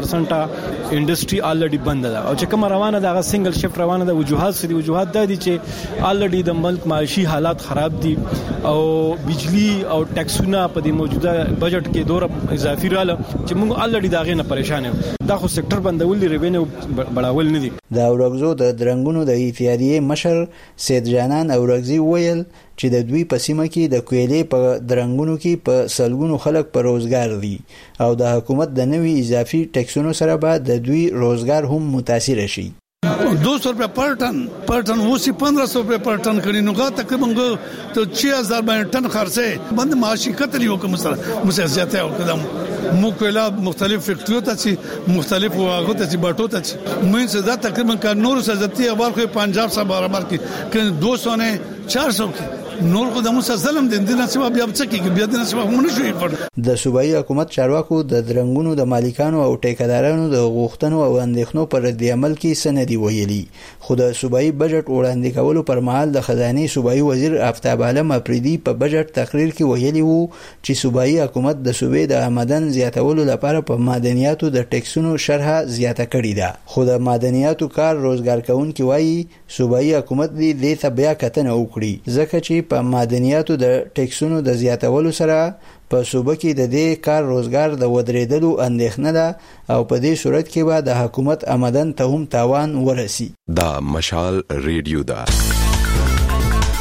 Speaker 23: 50% انډستری الریډي بند ده او چې کوم روانه ده هغه سنگل شفت روانه ده. وجوهات دا دي چې الریډي د ملک معاشي حالات خراب دي او بجلی او ټیکسونه په دې موجوده بجټ کې دوره اضافي رااله چې موږ الریډي دا غي نه پریشان یو. دا خو سېکټر بندول ریوینیو بڑاول نه دي.
Speaker 21: د اورګزو د درنګونو د اتحادیې مشر سید جانان اورګزي ویل چې د دوی په سیمه کې د کویلې په درنګونو کې په سلګونو خلک په روزګار دي او د حکومت د نوي اضافي ټیکسونو سره به د دوی روزګار هم متاثر شي.
Speaker 24: 200 روپے پر ټن وہ 1500 روپے پر ټن کړي نو تقریبا ته 6000 باندې ټن خرڅه باندې معاشي کتل یو کوم سره مسیاسته او قدم مکولا مختلف فیکټریو ته چې مختلف واغو ته چې باټو ته چې مې زدا تقریبا کا نور سزتی اول خو پنجاب سره برابر کې 200 نه 400 کې نور کو د مسلسلم د دې نسبه بیا څه کې بیا د نسبه هم نشوي پر
Speaker 21: د صوبایي حکومت چارواکو د درنګونو د مالکانو او ټیکدارانو د غوښتنو او اندېښنو پر رد عمل کې سندي ویلي خو د صوبایي بجټ وړاندې کولو پر مهال د خزانه صوبایي وزیر آفتاب عالم افریدي په بجټ تقریر کې ویلي وو چې صوبایي حکومت د صوبې د آمدن زیاتولو لپاره په معدنیاتو د ټیکسونو شرح زیاته کړې ده خو د معدنیاتو کار روزګار کوونکي وایي صوبایي حکومت دې ته بیا کتنه وکړي ځکه چې په معدنیاتو د ټیکسونو د زیاتولو سره په صوبه کې د دې کار روزګار د ودرېدلو اندېښنه ده او په دې صورت کې به د حکومت آمدن ته هم تاوان ورسي.
Speaker 25: دا مشال ریډیو ده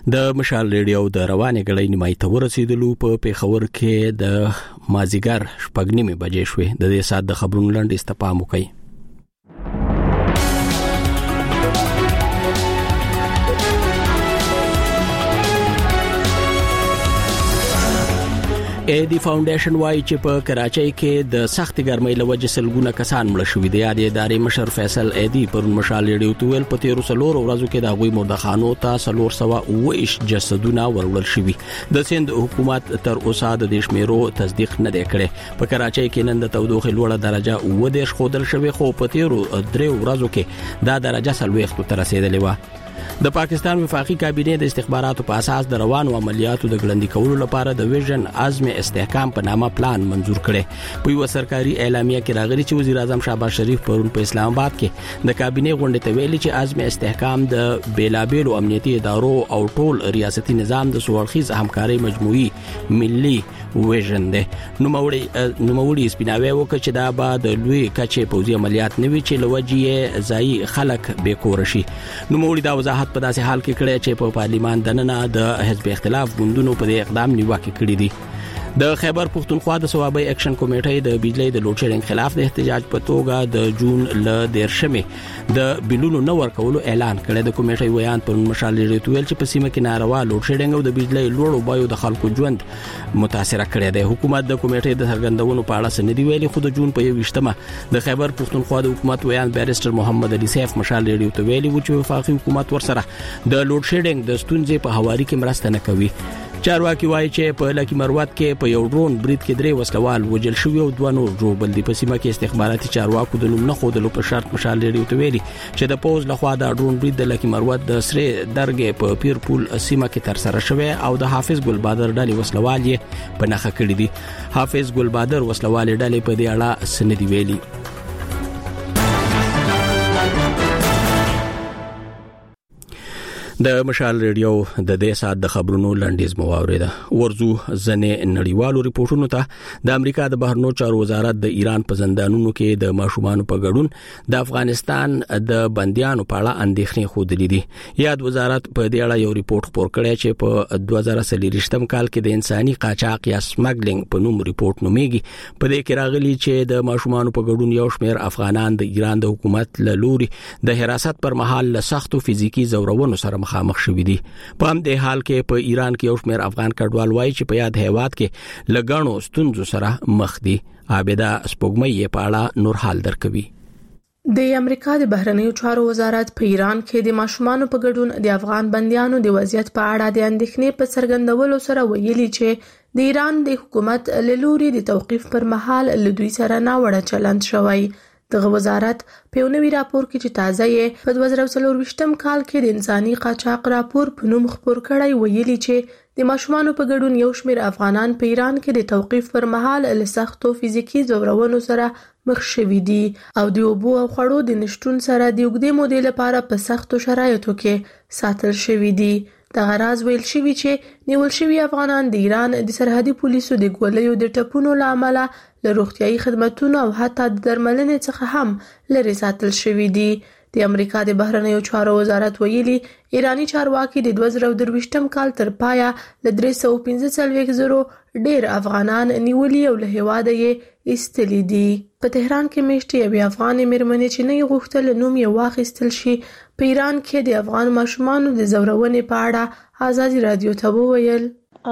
Speaker 1: د مشال ریډیو د روانې غړې نیمای ته ورسېدلو په پیښور کې د مازیګر 8:30 بجې شوې. د دې سات د خبرونو لاندې استپام وکړي. ایدی فاونډیشن وايي چې په کراچۍ کې د سخت ګرمۍ له وجې سلګونه کسان مړه شوي دي. د ادارې مشر فیصل ایدی پر مشال ریډیو تویل په 13 ورځو کې د غوي مردخانو ته 420 جسدونه ورول شوي. د سند حکومت تر اوسه د شمیرو تصدیق نه دی کړی. په کراچۍ کې نن د تودوخې لوړه درجه 9 خودل شوی، خو په 13 ورځو کې دا درجه 40 ته رسیدلې و. د پاکستان وفاقي کابینه د استخباراتو په اساس د روانو عملیاتو د ګړندۍ کولو لپاره د ویژن عزم استحکام په نامه پلان منزور کړي. په یو سرکاري اعلامیه کې راغلي چې وزیر اعظم شهباز شریف پرون په اسلام آباد کې د کابینه غونډې ته ویلي چې عزم استحکام د بیلابېلو امنیتي ادارو او ټول ریاستي نظام د سوړخیز همکاري مجموعي ملي ویژن ده. نوموړي سپیناوي وکړه چې دا به د لوی کچې پوځي عملیات نه وي چې لوجې ځای خلک به کور شي. نوموړي دا وضاحت په داسې حال کې کړی چې په پارلیمان دننه د حزب اختلاف ګوندونو په اقدام نیوکه کړې دي. د خیبر پښتونخوا د صوابۍ اکشن کمیټې د بجلی د لوډ شیډینګ خلاف د احتجاج په توګه د جون ل 13 د بلونو نو ورکولو اعلان کړی. د کمیټې ویان پر مشال ریډیو تویل چې په سیمه کې ناروا لوډ شیډینګ او د بجلی لوړو بایو د خلکو ژوند متاثر کړی دی. حکومت د کمیټې د څرګندونو په اړه سندې ویلي، خو د جون په 21مه د خیبر پښتونخوا د حکومت ویان بیرستر محمد علي سیف مشال ریډیو تویل ویلي چې وفاقي حکومت ورسره د لوډ شیډینګ د ستونزې په حوالي کې مرسته نه کوي. چارواکي وایي چې په لکی مروت کې په یو ډرون برید کې 3 وسلوال وژل شوي او 2 نور ژوبل دي. په سیمه کې استخباراتي چارواکو د نوم نه خودلو په شرط مشال ریډیو ته ویلي چې د پوز لخوا د ډرون برید د لکی مروت د سره درګه په پیرپول سیمه کې تر سره شوی او د حافظ ګل بادر ډلې وسلوال یې په نخښه کړی دي. حافظ ګل بادر وسلوال ډلې په دې اړه سندې ویلي. د مشال ریډیو د دې سات د خبرونو لنډیز مواورده ورزو ځنې نړیوالو ریپورتونو ته. د امریکا د بهرنیو چارو وزارت د ایران په زندانونو کې د ماشومان په ګډون د افغانستان د بنديانو په اړه اندېښنې خوده دي. یاد وزارت په دې اړه یو ریپورت خپور کړی چې په 2023 کال کې د انساني قاچاق یا سمګلینګ په نوم ریپورت نومېږي. په دې کې راغلي چې د ماشومان په ګډون یو شمېر افغانان د ایران د حکومت له لوري د حراست پر مهال له سختو فزیکی زورونو سره مخامخ شوي دي. په همدې حال کې په ایران کې یو شمېر افغان کډوال وایي چې په یاد هیواد کې لګانو ستونزو سره مخ دي. عابده سپوږمۍ په اړه نور حال درکوي.
Speaker 2: د امریکا د بهرنیو چارو وزارت په ایران کې د ماشومانو په ګډون د افغان بنديانو د وضعیت په اړه د اندېښنې په څرګندولو سره ویلي چې د ایران د حکومت له لوري د توقيف پر مهال له دوی سره ناوړه چلند شوی. دغه وزارت په یو نوي راپور کې چې تازه یې په 2024 کال کې د انساني قاچاق راپور په نوم خپور کړی ویلي چې د ماشومانو په ګډون یو شمېر افغانان په ایران کې د توقيف پر مهال له سختو فزیکی زورونو سره مخ شوي دي او د اوبو او خړو د نشټون سره د اوږدې مودې لپاره په سختو شرایطو کې ساتل شوي دي. دغه راز ویل شوی چې نیول شوي افغانان د ایران د سرحدي پولیسو د ګولیو د ټپونو له امله له روغتیايي خدماتو او حتی د درملنې څخه هم لري ساتل شوي دي. د امریکا د بهرنیو چارو وزارت ویلي ایرانی چارواکي د 2023 کال تر پایا ل 345,000 ډیر افغانان نیولي او له هواده یې ایستلي دي. په تهران کې میشتې یوې افغانې مېرمنې چې نه یې غوښتل نوم یې واخیستل شي په ایران کې د افغان ماشومانو د زورونې په اړه آزادي رادیو ته وویل.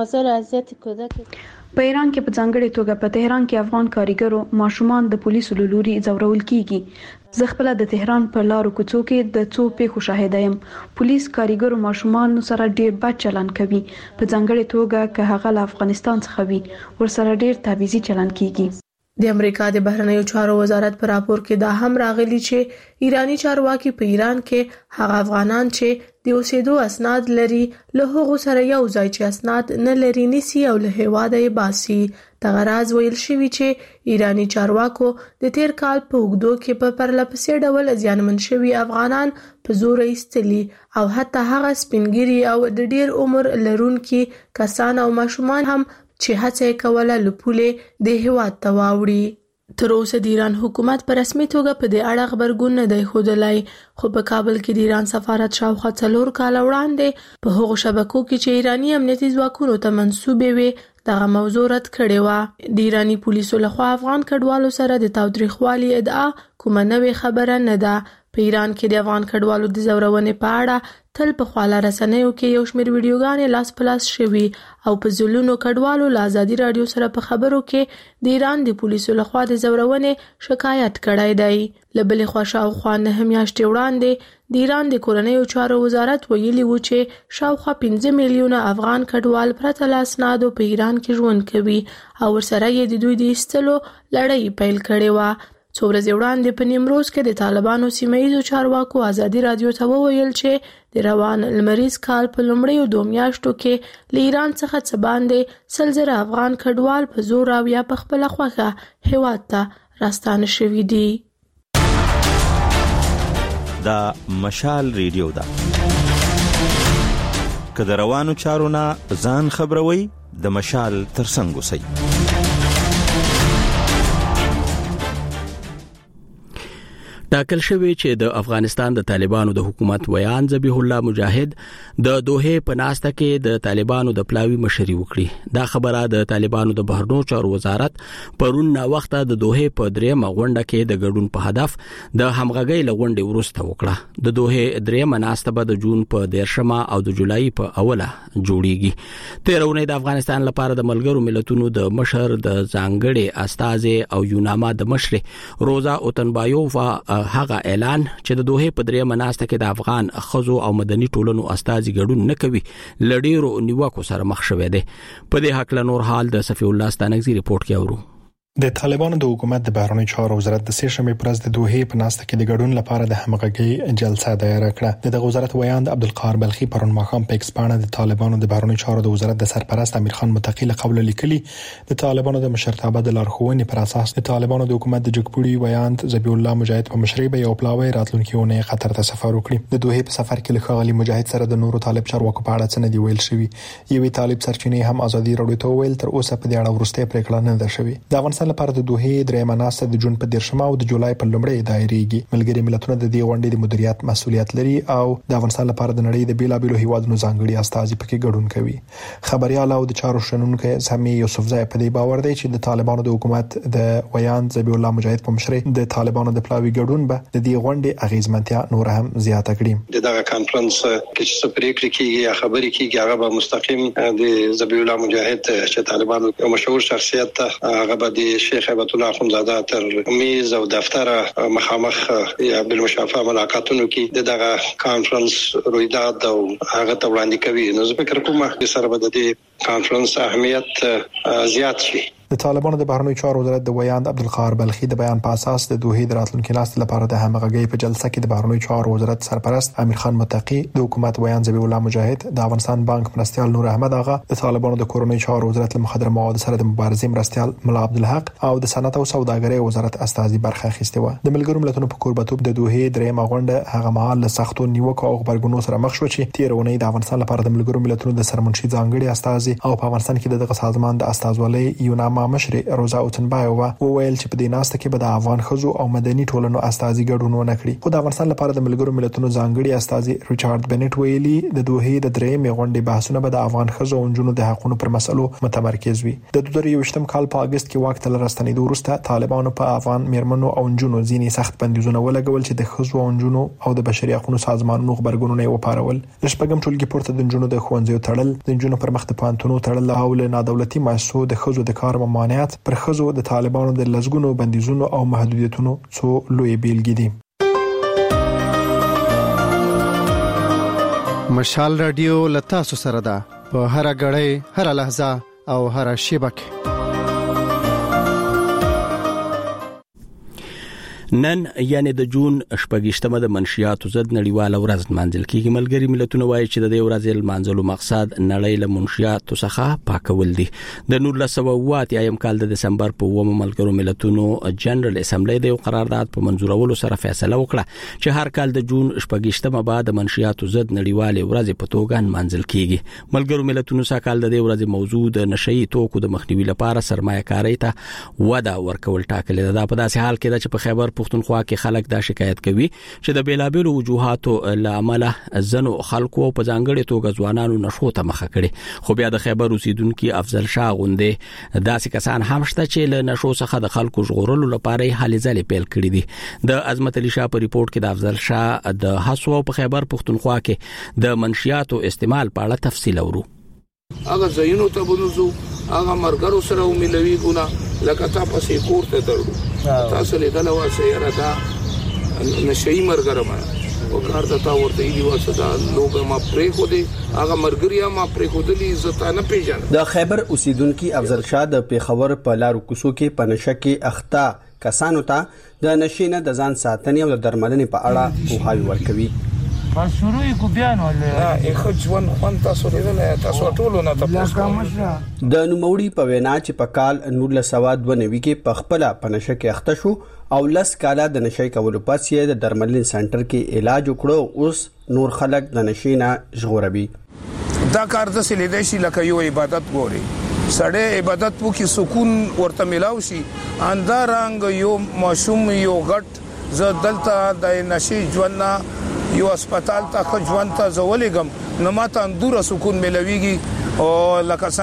Speaker 3: په ایران کې په ځانګړې توګه په تهران کې افغان کاریګرو ماشومان د پولیسو له لوري ځورول کیږي. زه خپل د تهران په لارو کوڅو کې د څو پیښو شاهده یم. پولیس کاریګرو ماشومان سره ډیر بد چلند کوي، په ځانګړې توګه که هغه له افغانستان څخه وي ورسره ډیر تعویضي چلند کیږي.
Speaker 2: د امریکا د بهرنیو چارو وزارت په راپور کې دا هم راغلي چې ایرانی چارواکي په ایران کې هغه افغانان چې د اوسېدو اسناد لري له هغو سره یو ځای چې اسناد نه لري نیسي او له هیواده یې باسي. دغه راز ویل شوی چې ایرانی چارواکو د تیر کال په اوږدو کې په پرلپسې ډول زیانمن شوي افغانان په زور ایستلي او حتی هغه سپینګیري او د ډیر عمر لرونکي کسان او ماشومان هم چې هڅه کوله لپولې د هیواد ته واوړي. تر اوسه د ایران حکومت په رسمي توګه په دې اړه خبرګون نه دی ښودلی، خو په کابل کې د ایران سفارت شاوخوا 4 کاله وړاندې په هغو شبکو کې چې ایرانی امنیتي ځواکونو ته منسوبې وي دغه موضوع رد کړې وه. د ایرانی پولیسو لخوا افغان کډوالو سره د تاوتریخوالي ادعا کومه نوې خبره نه ده. په ایران کې د افغان کډوالو د زورونې په اړه تل په خواله رسنیو کې یو شمېر ویډیوګانې لاس په لاس شوي او په زلونو کډوالو له ازادي رادیو سره په خبرو کې د ایران د پولیسو لخوا د زورونې شکایت کړی دی. له بلې خوا شاوخوا 9 میاشتې وړاندې د ایران د کورنیو چارو وزارت ویلي و چې شاوخوا 15 میلیونه افغان کډوال پرته له اسنادو په ایران کې ژوند کوي او ورسره یې د دوی د ایستلو لړۍ پیل کړې وه. څو ورځې وړاندې په نیمروز کې د طالبانو سیمه‌ییزو چارواکو ازادي رادیو ته وویل چې د روان لمریز کال په لومړیو 2 میاشتو کې له ایران څخه څه باندې 100,000 افغان کډوال په زور او یا په خپله خوښه هیواد ته راستانه شوي دي.
Speaker 5: دا مشال ریډیو ده، که د روانو چارو نه ځان خبروي د مشال ترڅنګ اوسئ.
Speaker 1: ټاکل شوی چې د افغانستان د طالبانو د حکومت ویان ذبیح الله مجاهد د دوحه په ناسته کې د طالبانو د پلاوی مشري وکړي. دا خبره د طالبانو د بهرنیو چارو وزارت پرون نا وخته د دوحه په درېمه غونډه کې د ګډون په هدف د همغږۍ لغونډې وروسته وکړه. د دوحه درېمه ناسته به د جون په 13 او د جولای په اوله جوړیږي. تیرونه د افغانستان لپاره د ملګرو ملتونو د مشر د ځانګړي استاذ او یوناما د مشر روزا اوتنبایوفا هغه اعلان چې د دوحه په درېمه ناسته کې د افغان خزو او مدني ټولنو استازي ګډون نه کوي لډیرو نیوکو سره مخ شوه دي. په دې حق له نور حال د صفی الله ستانګزي رپورت کې اورو.
Speaker 6: د طالبانو د حکومت د بهرنیو چارو وزارت د سېشنبه پر ورځ د دوحه په ناسته کې د ګډون لپاره د همغږۍ جلسه دایره کړه. د وزارت ویاند عبدالقاهر بلخي پرون ماښام په ایکس باندې د طالبانو د بهرنیو چارو د وزارت د سرپرست امیر خان متقی له قبل لیکلي د طالبانو د مشرتابه د لارښوونې پر اساس د طالبانو د حکومت د جګپوړي ویاند ذبیح الله مجاهد په مشرۍ به یو پلاوی راتلونکي ونه قطر ته سفر وکړي. د دوحه په سفر کې له ښاغلي مجاهد سره د نورو طالب چارواکو په اړه څه نه دی ویل شوی. یوې طالب سرچینې هم ازادي راډیو ته ویل تر اوسه په دې اړه ورسته پریکړه نه ده شوې. د افغانستان لپاره د دوحه درېمه ناسته د جون په 13 او د جولای په لومړۍ دایریږي. ملګری ملتونه د دې غونډې د مدیریت مسؤلیت لري او د افغانستان لپاره د نړۍ د بیلابېلو هیوادونو ځانګړي استازي پکې ګډون کوي. خبريال او د چارو شنونکو سامي یوسفزای په دې باور دی چې د طالبانو د حکومت د ویاند ذبیح الله مجاهد په مشرۍ د طالبانو د پلاوی ګډون به د دې غونډې اغیزمنتیا نور هم زیاته کړي.
Speaker 7: دغه کانفرنس کې چې پریکړې کیږي یا خبرې کیږي هغه به مستقیم د ذبیح الله مجاهد چې طالبانو یو مشهور شخصیت هغه به د شیخ هیبت الله اخوندزاده تر میز او دفتر مخامخ یا بالمشافهه ملاقاتونو کې دغه کانفرنس رویداد او هغه ته وړاندې کوي. نو زه فکر کوم چې سره به د دې کانفرنس اهمیت زیات شي.
Speaker 6: د طالبانو د بهرنیو چارو وزارت د ویاند عبدالقاهر بلخي د بیان په اساس د دوحه د راتلونکي ناسته لپاره د همغږۍ په جلسه کې د بهرنیو چارو وزارت سرپرست امیر خان متقی، د حکومت ویاند ذبیح الله مجاهد، د افغانستان بانک مرستیال نور احمد آغا، د طالبانو د کورنیو چارو وزارت له مخدر مواد سره د مبارزې مرستیال ملا عبدالحق او د صنعت او سوداګرۍ وزارت استازي برخه اخیسته و. د ملګرو ملتونو په کوربتوب د دوحه درېمه غونډه هغه مهال له سختو نیوکو او خبرګونونو سره مخ شو چې تیرونه د افغانستان لپاره د ملګرو ملتونو د سرمنشي ځانګړي استازي او په افغانستان کې دغه سازمان د استازولۍ یوناما مشر روزا اوتنبایوفا وویل چې په دې ناسته کې به د افغان خزو او مدني ټولنو استازي ګډون ونه کړي. خو د افغانستان لپاره د ملګرو ملتونو ځانګړي استازي ریچارډ بنټ ویلي د دوحه د درېمې غونډې بحثونه به د افغان خزو او نجونو د حقوقو پر مسلو متمرکز وي. د 2023م کال په اگست کې واک ته رسېدو وروسته طالبانو په افغان میرمنو او نجونو ځینې سخت بندیزونه ولګول چې د خزو او نجونو او د بشري حقوقو سازمانونو خبرګونونه یې وپارول. د شپږم ټولګي پورته د نجونو د ښوونځیو تړل، د نجونو پر مخ د پوهنتونونو تړل او له نادولتي مؤسسو د خزو د کار ممانعت پر خزو د طالبانو د لزګونو بندیزونو او محدودیتونو څو لوی بیلګې دي.
Speaker 9: مشال رادیو لتاسو سره ده په هر غړې هر لحظه او هر شیبه کې.
Speaker 1: نن یعنی د جون 28مه د منشیاتو ضد نړیواله ورځ منځل کیږي. ملګری ملتونه وایي چې د دې ورځې منځلو مقصد نړۍ له منشیاتو څخه پاکول دي. د 1980 کال د دسمبر په 9 ملګرو ملتونو جنرال اسمبلی د قرارداد په منزورولو سره فیصله وکړه چې هر کال د جون 28مه بعد د منشیاتو ضد نړیواله ورځ په توګه منځل کیږي. ملګرو ملتونو ساکال د دې ورځې موضوع د نشئی توکو د مخنیوي لپاره سرمایه کاری ته وده ورکول ټاکل ده. په داسې حال کې چې په خیبر پختونخوا کې خلک دا شکایت کوي چې د بیلابیلو وجوهاتو لامل ځنو خلکو په ځانګړي توګه ځوانانو نشو ته مخه کړي. خو بیا د خیبر اوسیدونکو افضل شاه غوندې داسې کسان هم شته چې له نشو څخه د خلکو ژغورلو لپاره هلې ځلې پیل کړي دي. د عظمت علي شاه په ریپورت کې د افضل شاه د حسو په خیبر پختونخوا کې د منشیاتو استعمال په اړه تفصیل اورو.
Speaker 4: هغه زینو ته بنوزو هغه مرګرو سره وملوي ګنا لکه تاسو په کور ته درو تاسو له دلا واسه یاره دا نشئی مرګره ما وکړ ته ورته دی واسه دا لوګ ما پرې خو دی هغه مرګریا ما پرې خو دی عزت نه پیژن.
Speaker 8: د خیبر اوسیدونکو افضل شاه د پیښور په لارو کوڅو کې په نشه کې اخته کسانو ته د نشینه د ځان ساتنې او د درملنې په اړه پوهاوی ورکوي.
Speaker 4: شروع کو بیان ولې اخو ژوند خوان تاسو لیدل تاسو ټولو نه تاسو
Speaker 8: د نوموړي په وینا چې په کال 1992 کې په خپل پنشه کې اخته شو او لس کاله د نشي کولو پس یې د درملین سنټر کې علاج وکړو. اوس نور خلک د نشینه ژغوربي.
Speaker 4: دا کار د سلیدې شي لکه یو عبادت ګوري سړی عبادت وو کې سکون ورته ملاو شي اندارنګ یو ماشوم یو غټ ز دلته د نشي ژوند یو هسپتال ته ژوند ته زولېګم نو ماته اندوره سکون ملويږي او لکه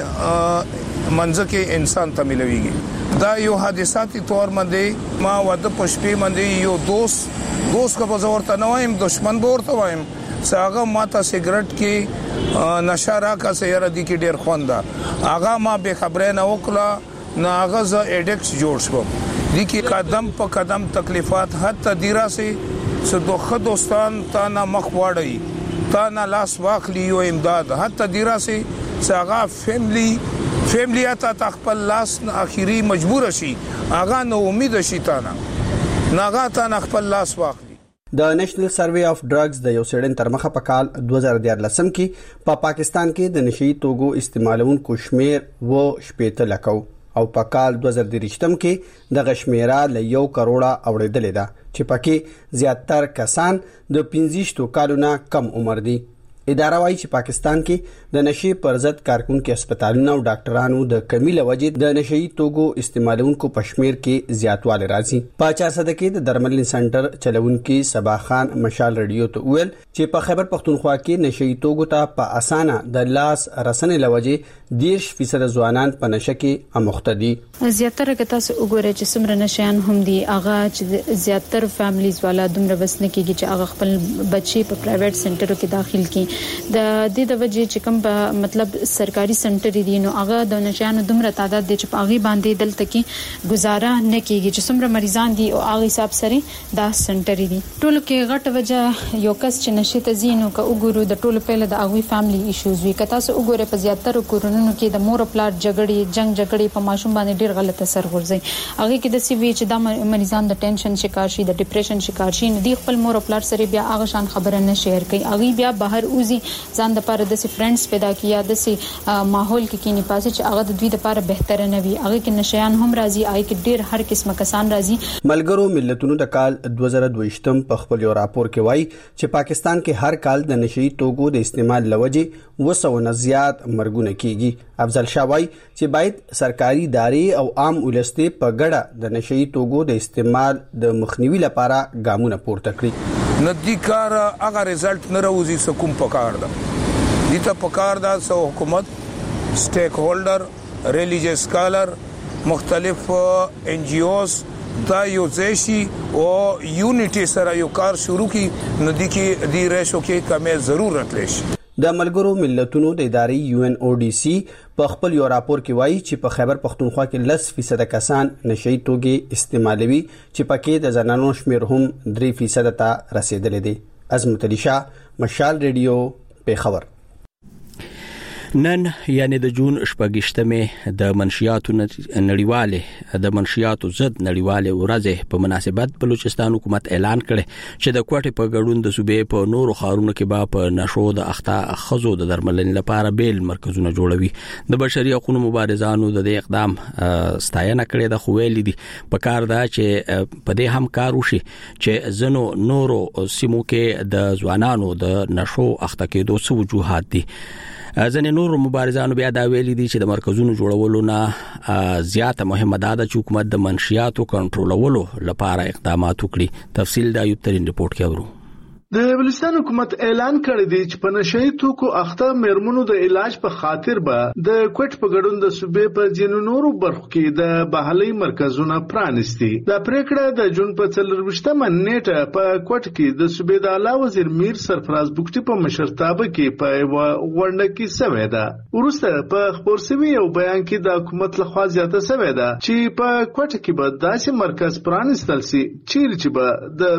Speaker 4: څنګه منځکه انسان ته ملويږي. دا یو حادثاتي تور باندې ما ود پښپې باندې یو دوست کا په ورته نه وایم دشمن به ورته وایم څنګه ماته سیګریټ کې نشه راکا سره دي کې ډېر خواندا هغه ما به خبره نه وکړه نه هغه ز اډکس جوړ شو دي کې قدم په قدم تکلیفات حتی دیرا سي صدوخه دوستان تا نه مخ واړی تا نه لاس واخلی یو امداد حتی دیرا سي څنګه فیملی اته خپل لاس اخیری مجبور شي هغه نو امید شي تا نه تا نه خپل لاس واخلی.
Speaker 8: د نېشنل سروې اف ډرګز د یو سړن تر مخه په کال 2013 کې په پاکستان کې د نشئی توغو استعمالونکو شمیر و شپېته لکو او په کال 2023 کې د غشمیره ل 1 کروڑه اوریدلې ده چې پکې زیاتره کسان د 15 کالونو کم عمر دي. اداره وايي چې پاکستان کې د نشي پر ضد کارکونکو هسپتالونو او ډاکټرانو د کمی لوجې د نشئی توغو استعمالونکو پښمیر کې زیاتواله راځي. په 400 کې د درملین سنټر چلونکو صبا خان مشال رادیو ته ویل چې په خیبر پختونخوا کې نشئی توغو ته په اسانه د لاس رسنې لوجې 10% ځوانان په نشه کې اموخته دي.
Speaker 10: زیاتره کته وګوره چې څومره نشيان هم دي هغه چې زیاتره فیملیز والا دومره بس نه کیږي چې هغه خپل بچي په پرایویټ سنټرو کې داخل کړي. د دې د وجې چې کوم مطلب سرکاري سنټر دي نو هغه د نشيانو دومره تعداد دي چې په هغه باندې دلته کې گزاره نه کیږي چې څومره مریضان دي او هغه حساب سره دا سنټر دي. ټول کې غټ وجه یو کس چې نشي ته زینو کا وګورو د ټولو په لده هغه فیملی ایشوز وي کته سو وګوره په زیاتره کورونو کې د مور پلار جګړې په ماشوم باندې ډیر غلط اثر ورځي. هغه کې د سی وی چې د مریضان د ټینشن شکار شي د ډیپریشن شکار شي دی خپل مور پلار سره بیا هغه شان خبره نه شیر کوي هغه بیا بهر اوزي ځان د لپاره د فرندز پیدا کیا د سي ماحول کې کینی پاسه چې هغه د دوی لپاره بهتر نه وي هغه کې نشيان هم راځي آی کې ډیر هر قسمه کسان راځي.
Speaker 8: ملګرو ملتونو د کال 2022 په خپل راپور کې وایي چې پاکستان کې هر کال د نشئی توغو د استعمال لوجې 200 نه زیات مرګونه کیږي. افضل شاه وایي چې باید سرکاري ادارې او عام ولسته په ګډه د نشئی توغو د استعمال د مخنیوي لپاره ګامونه پورته کړي.
Speaker 4: ندی کار هغه رزلټ نه راوځي سکوم پکار ده دته پکار ده سو حکومت سټیک هولډر ریلیجیس سکالر مختلف ان جی اوز دا یو ځشي او یونټي سره یو کار شروع کی ندی کې دی ریشو کې کمې ضرورت لشي.
Speaker 8: د ملګرو ملتونو د ادارې یو ان او ډي سي په خپل یو راپور کې وایي چې په خیبر پختونخوا کې 10% کسان نشئی توګي استعمالوي چې پکې د زنانو شمیر هم 3% ته رسیدلې دي. عظمت علي شاه مشال ریډیو پیښور.
Speaker 1: نن یعنی د جون 28مه د منشیاتو نړیواله د منشیاتو ضد نړیواله ورځ په مناسبت بلوچستان حکومت اعلان کړ چې د کوټې په ګډون د صوبې په نورو ښارونو کې به په نشو د اخته خزو د درملنې لپاره بیل مرکزونه جوړوي. د بشري حقوقو مبارزانو د دې اقدام ستاینه کړې ده، خو ویلي دي په کار ده چې په دې هم کار وشي چې زنو نورو سیمو کې د ځوانانو د نشو اخته کېدو څه وجوهات دي. ځنې نور مبارزانو بیا دا ویلي دي چې د مرکزونو جوړولو نه زیاته مهمه ده چې حکومت د منشیاتو کنټرولولو لپاره اقدامات وکړي. تفصیل د ایوب ترين رپورت کې اورو.
Speaker 11: د بلوچستان حکومت اعلان کړی دی چې په نشئی توکو اخته میرمنو د علاج په خاطر به د کوټ په ګډون د صوبې په ځینو نورو برخو کې د بحالي مرکزونه پرانیستي. دا پریکړه د جون په 24مه نیټه په کوټ کې د صوبې د اعلی وزیر میر سرفراز بوکټي په مشرتابه کې په غونډه کې شوې ده. وروسته په خبر سوي یو بیان کې د حکومت لخوا زیاته شوې ده چې په کوټ کې به داسې مرکز پرانیستل شي چې به د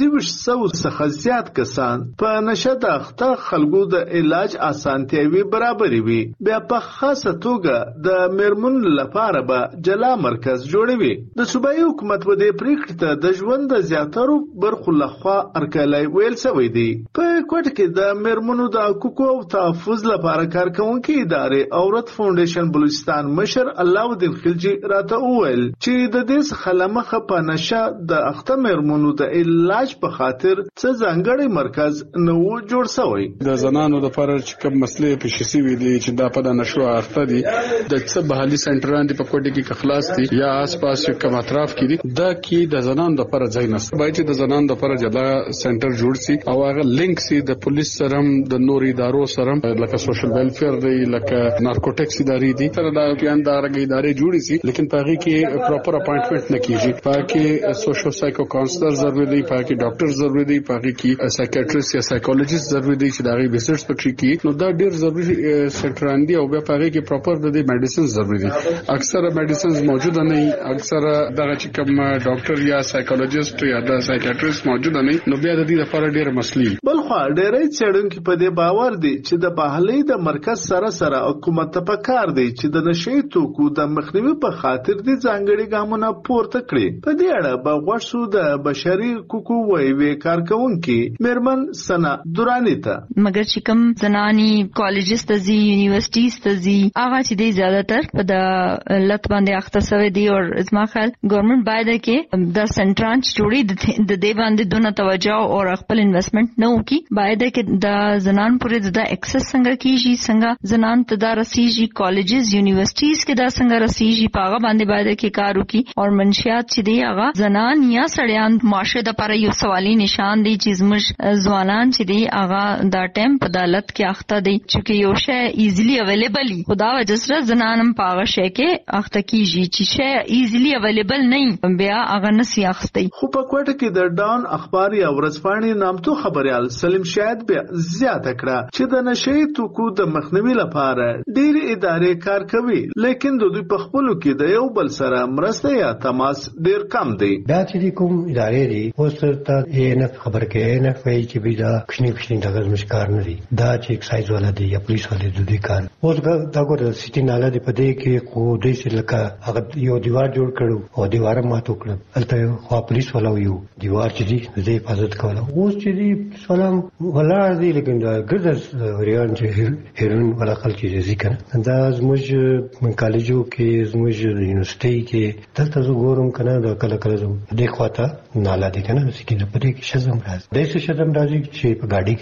Speaker 11: 2500 څخه زیات کسان په نشه د اخته خلکو د علاج اسانتیاوي برابرې وي. بیا په خاصه توګه د میرمن لپاره به جلا مرکز جوړوي. د صوبایي حکومت په دې پریکړه ته د ژوند د زیاترو برخو لخوا ارکلای ویل شوی دی. په کوټ کې د میرمنو د حقوقو او تحفظ لپاره کارکونکي ادارې اورت فاونډیشن بلوچستان مشر علاءالدین خلجی راته وویل چې د دې څخه لمخه په نشه د اخته میرمنو د علاج په خاطر څه ځانګړي مرکز نو جوړ شوی.
Speaker 12: د زنانو د لپاره چې کوم مسلې پېښې شوي دي چې دا په نشو اخته دي د څه بحالي سنټران دي په کوټه کې خلاص دي یا آس پاس کوم اطراف کې دي دا کې د زنانو د لپاره ځای نشته. باید چې د زنانو د لپاره جلا سنټر جوړ شي او هغه لینک سي د پولیس سره د نور ادارو سره لکه سوشل ویلفیر دی لکه نارکوټکس ادارې دي تر دا پیاندارګي ادارې جوړې سي لیکن په هغه کې پراپر اپاینټمنټ نه کیږي. په کې سوشل سایکو کاونسلر ضروري دی، په کې ډاکټر ضروري دی، په کې سایکیاټریست یا سایکولوژیست ضروري دی چې دا غي ریسرچ پکې کی. نو دا ډیر ضروري سنټران دی او بیا په کې پراپر د میډیسنز ضروري دي. اکثره میډیسنز موجود نه وي، اکثره دغه چې کوم ډاکټر یا سایکولوژیست یا د سایکیاټریست موجود نه نو بیا د دې لپاره ډیر مسلې.
Speaker 11: بل خو ډېرې څېړونکو په دې باور دي چې د بحالي د مرکز سره حکومت ته پکار دی چې د نشئی توکو د مخنیوي په خاطر دي ځانګړي ګامونه پورته کړي. په دې اړه به غوښتو د بشري حقوقو وی کارکونکي میرمن سنا دورانی ته
Speaker 13: مگر چې کوم زنانی کالجز ته زی یونیورسيټیز ته زی هغه چې دی زیاتره په د لت باندې اخته شوی دی او اسما خل ګورنمنت باید کې د سنټران جوړي د دې باندې دونه توجه او خپل انویسټمنټ نه وکي. باید کې د زنان پورې د اکسس څنګه کیږي، څنګه زنان ته د رسیږي کالجز یونیورسيټیز کې د څنګه رسیږي پاغه باندې باید کې کار وکي. او منشیات چې دی هغه زنان یا سړیان معاشره د پر یو سوالي نشان دی چې زموږ ځوانان چې دی هغه دا ټیم په عدالت کې اخته دي چې یو شی ایزیلی اویلیبل وي. خدا وجه سره زنانم پاغه شی کې اخته کیږي چې شی ایزیلی اویلیبل نه بیا هغه نسی اخته.
Speaker 11: خو په کوټه کې د ډان اخبار یا ورځپاڼې نامتو خبريال سلیم شاهد بیا زیاته کړه چې د نشئی توکو د مخنیوي لپاره ډېر ادارې کار کوي لیکن د دوی په خپلو کې د یو بل سره مرسته یا تماس ډېر کم دی.
Speaker 14: دا چې کوم ادارې دي اوس ته نه خبر کې نه وایي چې بیا کښنی دغه مشکار نه دي. دا چې ایکسایز والا دي یا پولیس والا د دې کار اوس دا ګور سټی ناله دی په دې کې خو دې چې لکه هغه یو دیوار جوړ کړو او دیوار ماتو کړ البته خو پولیس والا یو دیوار چې دی د حفاظت کوله. اوس چې دی سلام ولا دی لیکن دا ګرځ ریان چې هیرون ولا خلک چې ذکر دا زموږ من کالجو کې زموږ یونیورسيټي کې دلته زه ګورم کنه دا کله کله د خواته ناله دي کنه سکینه په دې کې شزم راځي د څه شزم راځي چې په ګاډي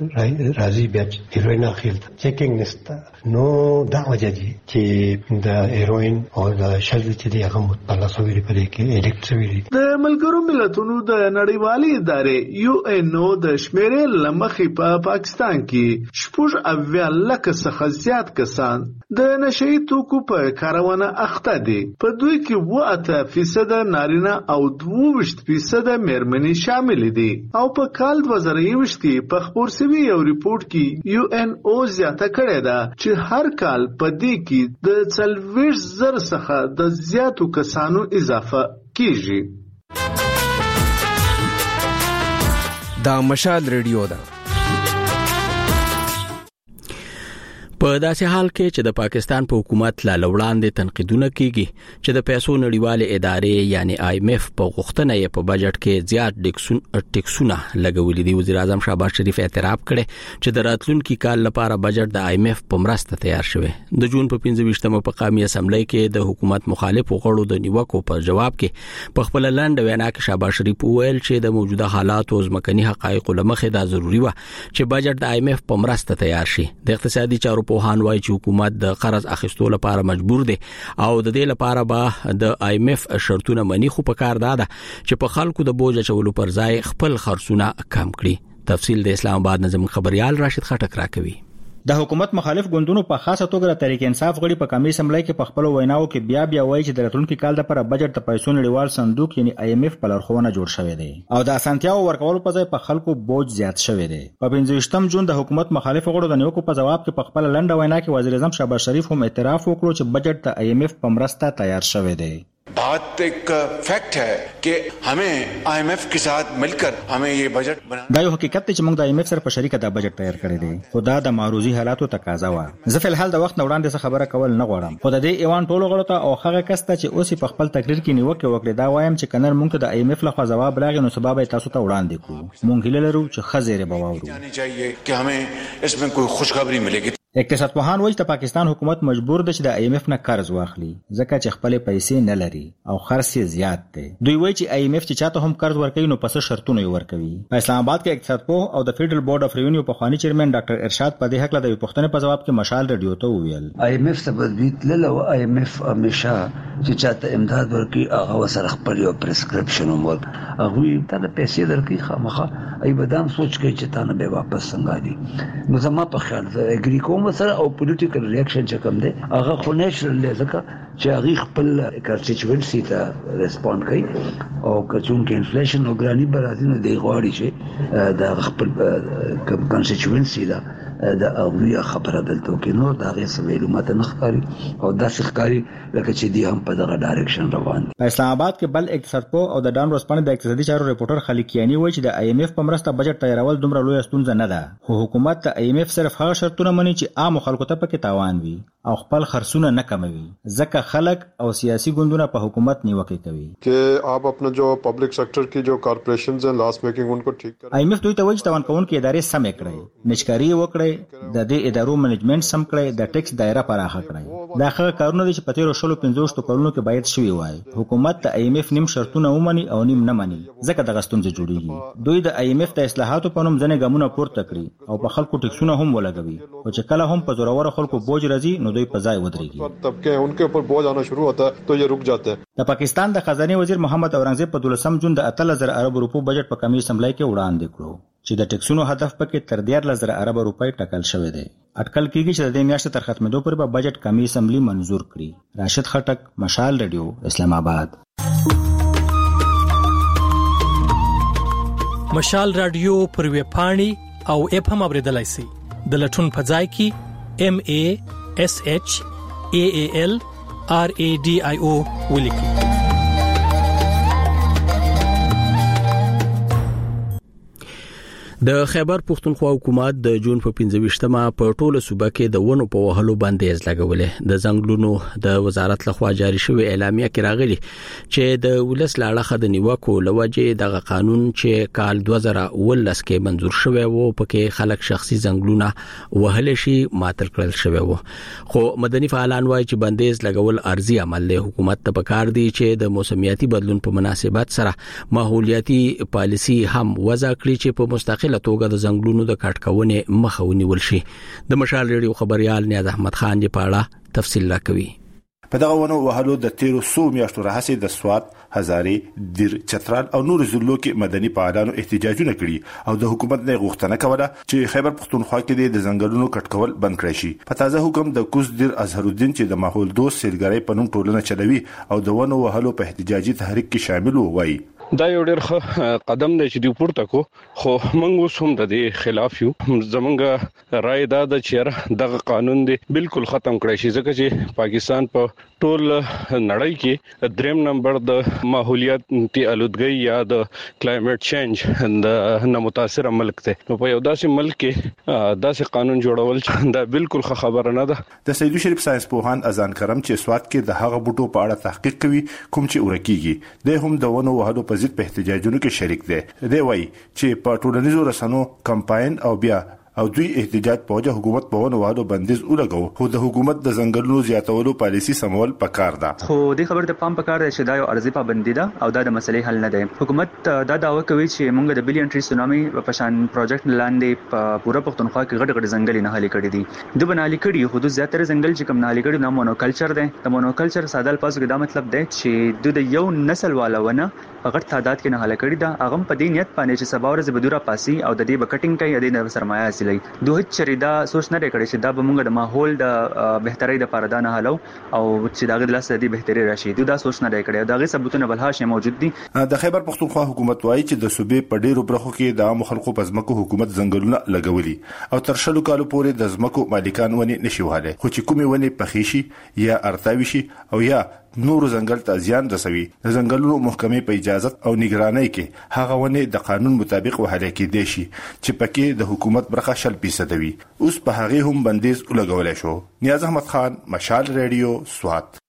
Speaker 14: کې راځي بیا هیروین اخیل چیکینګ نشته. نو دا وجه دي چې د هیروین او د شل چې دی هغه مطلع شوی په دې کې اډیکټ شوی دي.
Speaker 11: د ملګرو ملتونو د نړیوالې ادارې یو ان او د شمیرې لمخې په پاکستان کې شپږ اویا لکه څخه زیات کسان د نشئی توکو په کارونه اخته دي. په دوی کې 8% نارینه او 22% میرمنې شامل دي. او په کال 2021 کې په خبر سوي یو ریپورت کې یو ان او زیاته کړې ده چې هر کال په دې کې د 40,000 څخه د زیاتو کسانو اضافه کیږي.
Speaker 25: دا مشال ریډیو ده.
Speaker 1: په داسې حال کې چې د پاکستان په حکومت لا لوړاندې تنقیدونه کیږي چې د پیسو نړیواله ادارې یعنی IMF په غوښتنه یې په بجټ کې زیات ټیکسونه لګولې دي. وزیر اعظم شهباز شریف اعتراف کړي چې د راتلونکي کال لپاره بجټ د IMF په مرسته تیار شوی. د جون په 15مه په قومي اسمبلی کې د حکومت مخالف غړو د نیوکو په جواب کې په خپل لاند وینا کې شهباز شریف وویل چې د موجوده حالات او ځمکني حقایقو لمخې دا ضروری و چې بجټ د IMF په مرسته تیار شي. د اقتصادي چارو په هان وایي چې حکومت د قرض اخیستو لپاره مجبور دی او د دې لپاره به د IMF شرطونه منی خو په کار ده چې په خلکو د بوج اچولو پر ځای خپل خرڅونه کم کړي. تفصیل د اسلام آباد نظم خبريال راشد خټک راکوي.
Speaker 16: د حکومت مخالف ګوندونو په خاصه توګه د تحریک انصاف غړي په قومي اسمبلی کې په خپل ویناو کې بیا وایي چې د راتلونکي کال لپاره بجټ د پیسو نړیوال صندوق یعنی IMF په لارښوونه جوړ شوی دی او د اسانتیاو ورکولو په ځای په خلکو بوج زیات شوی دی. په 15 جون د حکومت مخالف غړو د نیوکو په جواب کې په خپل لنډه وینا کې وزیر اعظم شهباز شریف هم اعتراف وکړ چې بجټ د IMF په مرسته تیار شوی دی.
Speaker 17: बात एक फैक्ट है कि हमें IMF के साथ मिलकर हमें ये बजट बनाना
Speaker 16: دا یو حقیقت دی چې موږ د IMF سره په شریکه دا بجټ تیار کړی دی خو دا د معروضي حالاتو تقاضا و. زه په الحال د وخت وړاندې څه خبره کول نه غواړم خو د دې ایوان ټولو غړو ته او هغه کس ته چې اوس په خپل تقریر کې نیوکه وکړي دا وایم چې کنر موږ ته د IMF لخوا جواب راغی نو سبب تاسو ته وړاندې کوو. موږ هیله لرو چې خزیره بواورو
Speaker 17: یعنی چاهیے کہ हमें इसमें कोई खुशखबरी मिलेगी.
Speaker 16: اقتصاد پوهان وایي چې پاکستان حکومت مجبور دی چې د IMF نه قرض واخلي ځکه چې خپل پیسې نه لري او خرڅ یې زیات دی. دوی وایي چې IMF چې چاته هم قرض ورکوي نو پس شرطونه یې ورکوي. په اسلام آباد کې اقتصاد پوه او د فیډرل بورډ اف ریونیو په خواني چیرمن ډاکټر ارشاد په دې حق له د پښتنې په جواب کې مشال رادیو ته وویل
Speaker 18: IMF ثبت له IMF همیشه چې چاته امداد ورکوي هغه وسره خپل یو پرسکرپشن ورک هغه ته پیسې درکوي خامخا ای بدام سوچ کوي چې تانه به واپس څنګه دي. نو زما په خیال زه اګری کوم سره او پولیټیکل ریاکشن چې کوم دی هغه خو نېچرل دی ځکه چې هغه خپل کنسټیچوئنسي ته ریسپونډ کوي او کچون کې انفلیشن او ګرانی برازي نه دی غواړي چې د خپل کنسټیچوئنسي دا د اوریه خبره دلته کې نو دا غي سویلو ماته نخاري او دا ښکاری لکه چې دی هم په دغه ډایرکشن روان دي.
Speaker 16: په اسلام آباد کې بل اقتصاد پوه او د ډان روسپانه د اقتصادي چارو ریپورټر خلیقیانی وایي چې د IMF په مرسته بجټ تیارول دومره لوی ستونزه نه ده خو حکومت د IMF صرف هغه شرطونه مني چې عام خلکو ته پکې تاوان وي او خپل خرڅونه نه کموي ځکه خلک او سیاسي ګوندونه په حکومت نیوکه کوي
Speaker 19: कि आप अपना जो पब्लिक सेक्टर की जो कॉर्पोरेशंस हैं लॉस मेकिंग उनको ठीक करें.
Speaker 16: IMF دوی ته وایي چې توان کوونکې ادارې سمې کړي نشکاری وکړي د دې ادارو منیجمنت سم کړي د ټیکس دایره پراخه کړي. دا هغه کارونه دي چې په تیرو 15 کلونو کې باید شوي وای. حکومت د IMF نیم شرطونه ومني او نیم نه مني ځکه دغه ستونزې جوړیږي. دوی د IMF د اصلاحاتو په نوم ځنې ګامونه پورته کړي او په خلکو ټیکسونه هم ولګوي او چې کله هم په زورور خلکو بوج راځي نو دوی په ځای ودرېږي.
Speaker 19: طبقے उनके ऊपर बोझ आना शुरू होता है तो ये रुक जाते हैं.
Speaker 16: د پاکستان د خزانه وزیر محمد اورنګزیب په 12 جون د 8000 ارب روپو بجټ په قومي اسمبلی کې وړاندې کړو چې د ټیکسونو هدف پکې تر 14000 ارب روپۍ ټاکل شوی دی. اټکل کیږي چې د دې میاشتې تر ختمېدو پورې به بجټ قومي اسمبلی منزور کړي. راشد خټک مشال رادیو اسلام آباد.
Speaker 25: مشال رادیو پر ویب پاڼې او اپ هم اوریدلای شئ. د لټون په ځای کې MASHALRADIO ولیکئ.
Speaker 1: د خیبر پختونخوا حکومت د جون په 15مه په ټوله صوبه کې د ونو په وهلو بندیز لګولې. د ځنګلونو د وزارت لخوا جاری شوی اعلامیه کې راغلي چې د ولس لاړه د نیوکو لوجه د قانون چې کال 2019 کې منزور شوی وو پکې خلک شخصي ځنګلونه وهل شي ماتل کړل شوی وو. خو مدني فعالان وایي چې بندیز لګول ارزي عمل له حکومت ته پکار دی چې د موسمیاتي بدلون په مناسبت سره ماحولیاتي پالیسی هم وضع کړي چې په مستقل لتوګه د زنګلونو د کټکونې مخه ونیول شي. د مشال ریډیو خبريال نیاز احمد خان دی پاړه تفصیل راکوي.
Speaker 26: په دغه ونو وهلو د 1300 میاشتو راهسي د سواد هزاري دیر چترال او نور ضلعو کې مدني فعالانو احتجاجونه کړي او د حکومت نه غوښتنه کوله چې خیبر پختونخوا کې د زنګلونو کټکول بند کړي شي. په تازه حکم د کوز دیر اظهر الدین چې د ماحول دوست سیلګری په نوم ټولنه چلوي او د ونو وهلو په احتجاجي تحریک کې شامل وای
Speaker 12: دا یو ډېر قدم دی چې دی پورته کو خو موږ اوس هم د دې خلاف یو. زمونږ رائے دا د چیرې دغه قانون دی بالکل ختم کړی شي ځکه چې پاکستان په ټول نړۍ کې دریم نمبر د ماحولیاتي آلودګۍ یا د کلایمټ چینج د نامتاثر ملک دی. نو په یو داسې ملک کې داسې قانون جوړول دا بالکل خبره نه ده.
Speaker 26: د سیدو شریف ساينس پوهان اذان کرم چې سواد کې د هغه بوټو په اړه تحقیق کوي کوم چې ورکیږي د هم د ونو وهلو په ضد په احتجاجونو کې شریک دی. دی وایي چې په ټولنیزو رسنیو کمپاین او بیا او دوی احتجاج په وجه حکومت په ونو وهلو بندیز ولګو خو د حکومت د ځنګلونو زیاتولو پالیسی سمول پکار ده.
Speaker 15: خو د خبر د پام پکار دی چې دا یو ارزي پابندي ده او دا د مسلې حل نه دی. حکومت دا دعوه کوي چې موږ د بلین ټری سونامي په شان پروجیکټ لاندې په پوره پښتونخوا کې غټ ځنګل نه حل کړي دي. د بنالي کړي خو د زیاتره ځنګل چې کوم نه حل کړي نو مونوکلچر دی. د مونوکلچر ساده الفاظ کې دا مطلب دی چې د یو نسل والونه په غټ تعداد کې نه حل کړي دا هغه په دې نیت باندې چې سبا ورځ بدوره پاسي او د دې بکټینګ کوي د سرمایه حاصلې دوه چریدا سوچ نه کړي چې دا به موږ د ماحول د بهترۍ د پاره نه حلو او چې دا د لاس د بهتري راشي دا سوچ نه کړي دا غي ثبوتونه بل هاشه موجود دي.
Speaker 26: د خیبر پختونخوا حکومت وایي چې د صوبې په ډیرو برخو کې د عام خلکو په ځمکو حکومت ځنګلونه لګولي او تر شلو کالو پورې د ځمکو مالکان ونی نشي وهاله خو چې کومي ونی پخیشي یا ارتاوي شي او یا نور ځنګل ته زیان رسوي د ځنګلونو محکمې په اجازه او نگرانۍ کې هغه ونی د قانون مطابق وهاله کې دي شي چې پکې د حکومت برخه 0% وي. اوس په هغه هم بندیز ولګول شو. نیاز احمد خان مشال ریډیو سوات.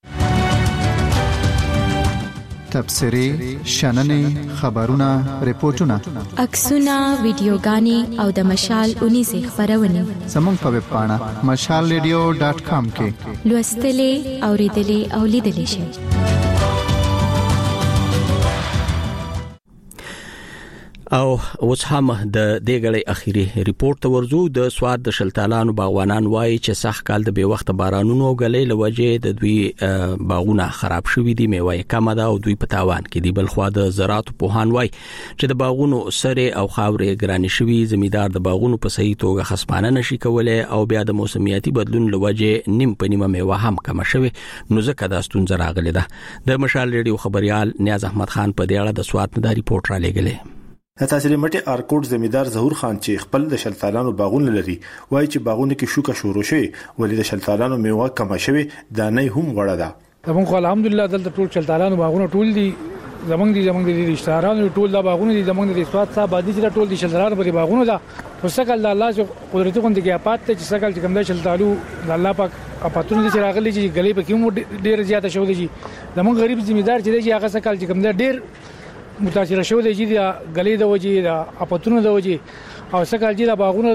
Speaker 9: تبصري شننې خبرونه ریپورتونه
Speaker 20: عکسونه ویډیوګانې او د مشال 19 خبرونه
Speaker 9: زموږ په ویب پاڼه mashalradio.com کې
Speaker 20: لوستلې اوریدلې او لیدلې شئ.
Speaker 1: او اوس هم د دې غړي اخیری ریپورت ورزو د سواد د شلتالانو باغوانان وایي چې سخت کال د به وخت بارانونو غلې لوجه د دوی باغونه خراب شوې دي میوه کم ده او دوی په تاوان کې دي. بل خو د زراعت پوهان وایي چې د باغونو سره او خاورې ګرانې شوې زمیدار د باغونو په صحیح توګه خصمانه نشي کولای او بیا د موسمیاتي بدلون لوجه نیم په نیمه میوه هم کم شوې نو ځکه دا ستونزه راغله ده. د مشال ریډیو خبريال نیاز احمد خان په دې اړه د سواد نه ریپورت را لګلې.
Speaker 26: د تحصیل مټي ارکوټ زمیدار ظهور خان چې خپل د شلتالانو باغونه لري وایي چې باغونه کې شوکه شروع شوی ولې د شلتالانو میوه کم شوی دانې هم غوړه ده.
Speaker 21: زمونږ الحمدلله دلته ټول شلتالانو باغونه ټول دي زمونږ دي رشتہارانو ټول دا باغونه دي زمونږ د سواد صاحب باندې چې ټول دي شلتالانو په باغونه ده. وسکل الله چې قدرت کوم دي کې اپات ته چې سکل چې کوم د شلتالو الله پاک اپاتونه دي چې راغلي چې غلې په کوم ډیر زیاته شو دي زمونږ غریب ذمہدار چې دی هغه سکل چې کوم د ډیر متاثر شو دی چې غلې د وجې د اپاتونو د وجې او سکل چې د باغونه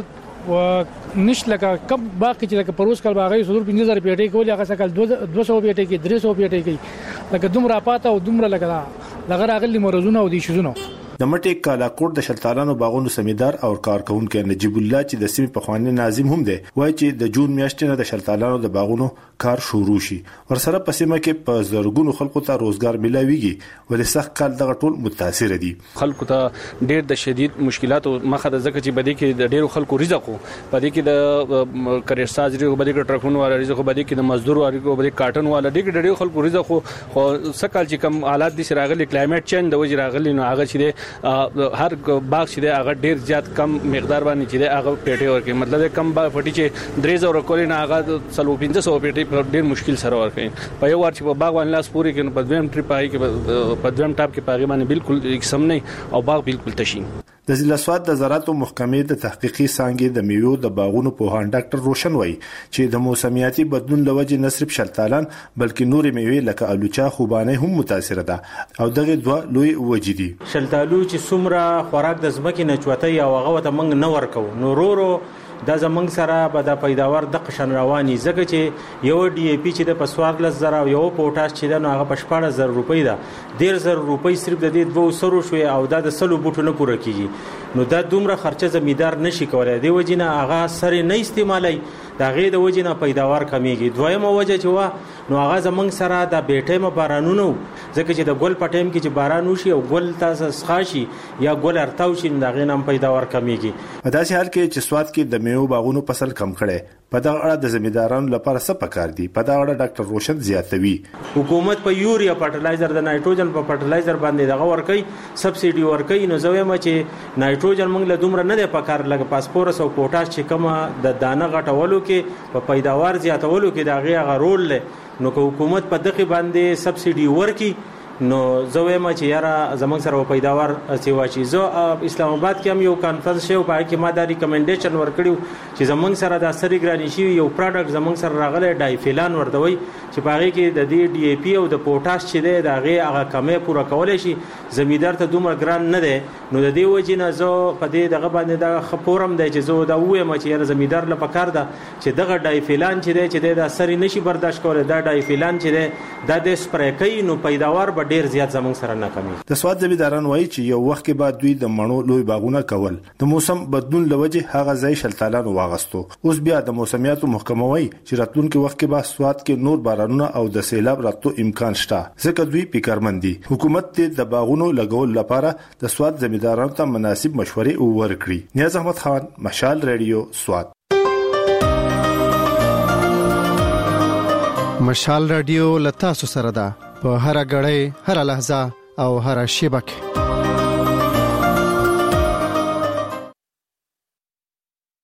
Speaker 21: و نشله کب باقي چې لکه پروس کال باغې صدور 15000 پیټې کولې هغه سکل 200 پیټې کې 300 پیټې کې لکه دومره پاته او دومره لګا راغلي مرزونه او دي شزونه.
Speaker 26: د مټي کالاکوټ د شلتالانو باغونو سمیدار او کارکونکو نجیب الله چې د سیمې په خواني ناظم هم دی وایي چې د جون میاشتې نه د شلتالانو د باغونو کار شروع شي ورسره په سیمه کې په زرګونو خلکو ته روزګار ملاويږي ولې سخت کال دغه ټول متاثر دي.
Speaker 22: خلکو ته ډېر د شدید مشکلاتو مخه د زکه چې بده کې د ډېرو خلکو رزق په دې کې د کریئر ساز لري په دې کې ټرکونو والا رزق په دې کې د مزدور والا په دې کارټن والا ډېر خلکو رزق خو سکل چې کم حالات دي راغلي کلایمټ چینج د وجې راغلي نو هغه چې هر باغ چې هغه ډیر زیات کم مقدار باندې چې هغه پیټي ورکړي مطلب کم پټي چې 3000 کولې نه هغه 350 پیټي په ډیر مشکل سره ورکړي په یو ور چې په باغ باندې لاس پوری کې په دویم ټریپ آی کې په دویم ټاپ کې پاغي باندې بالکل قسم نه او باغ بالکل تشین.
Speaker 26: د ضلع سواد د زراعت محکمې د تحقیقي څانګې د میوو د باغونو پوهان ډاکټر روشن وایي چې د موسمیاتي بدلون لوجه نه صرف شلتالان بلکې نورې میوې لکه الوچا خوبانه هم متاثر ده او دغه دوه لوی وجې دي.
Speaker 23: شلتالو چې څومره خوراک د ځمکې نه چوتای او هغه ته موږ نه ورکو نورورو دا زمنګ سره به د پیداوار د قشن رواني زګه چې یو ډي اي پی چې د پسوار لزر او یو پوټاش چې د نو هغه په 14000 روپۍ ده 10000 روپۍ صرف د دې 200 شوي او دا د سلو بوټو نه پوره کیږي نو دا دومره خرچه زمیدار نشي کولای دی وجینه هغه سره نه استعمالي دا غي د وجینه پیداوار کمیږي. دویمه وجه چې وا نو هغه زمنګ سره د بیټه م بارانونو ځکه چې د ګل پټیم کې چې باران وشي او ګل تاسو سخاشي یا ګل ارتاو شي دا غي نام پیداوار کمیږي.
Speaker 26: په داسې حال کې چې سواد کې د میوه باغونو فصل کم کړي په دا اړه د زمیندارانو لپاره څه پکار دي؟ په دا اړه ډاکټر روشن زیاتوي.
Speaker 23: حکومت په یوریا فرټلایزر د نایټروجن په فرټلایزر باندې دغه ورکي سبسيډي ورکي. نو زه وایم چې نایټروجن موږ له دومره نه دی پکار لګ پاسپورس او پوټاش چې کومه د دانه غټولو کې په پیداوار زیاتولو کې دا غي رول له. نو که حکومت په دغه باندې سبسيډي ورکي نو زه وایم چې یاره زمونږ سره پیداوار سیوا شي. زه اسلام آباد کې هم یو کانفرنس شو په کې ما دا ریکمنډیشن ورکړیو چې زمونږ سره د سری ګرانی شي یو پروډکټ زمونږ سره راغلی ډایفیلان ورته وي چې په کې د دې ډي اي پی او د پوټاش چې دی دا غي هغه کمې پوره کولای شي. زمیندار ته دومره ګران نه دی. نو د دې وجې نه زه په دې دغه باندې دا خپورم دی چې زه دا وایم چې یاره زمیندار له پکار ده چې دغه ډایفیلان چې دی چې د سری نشي برداشت کولای. دا ډایفیلان چې دی دا د سپری کوي نو پیداوار ډیر زیات زمونږ سره نه کمی.
Speaker 26: د سواد زمینداران وایي چې یو وخت کې بعد دوی د مڼو لوی باغونه کول د موسم بدلون لوجه هغه ځای شلتالان واغستو. اوس بیا د موسمیاتو محکمه وایي چې راتلونکي وخت کې به سواد کې نور بارانونه او د سیلاب راتلو امکان شته ځکه دوی فکرمند دي. حکومت د باغونو لګول لپاره د سواد زمیندارانو ته مناسب مشورې ورکړي. نیاز احمد خان، مشال ریډیو، سواد.
Speaker 9: مشال ریډیو لتا سره ده په هر غړې هر لحظه او هر شیبه کې.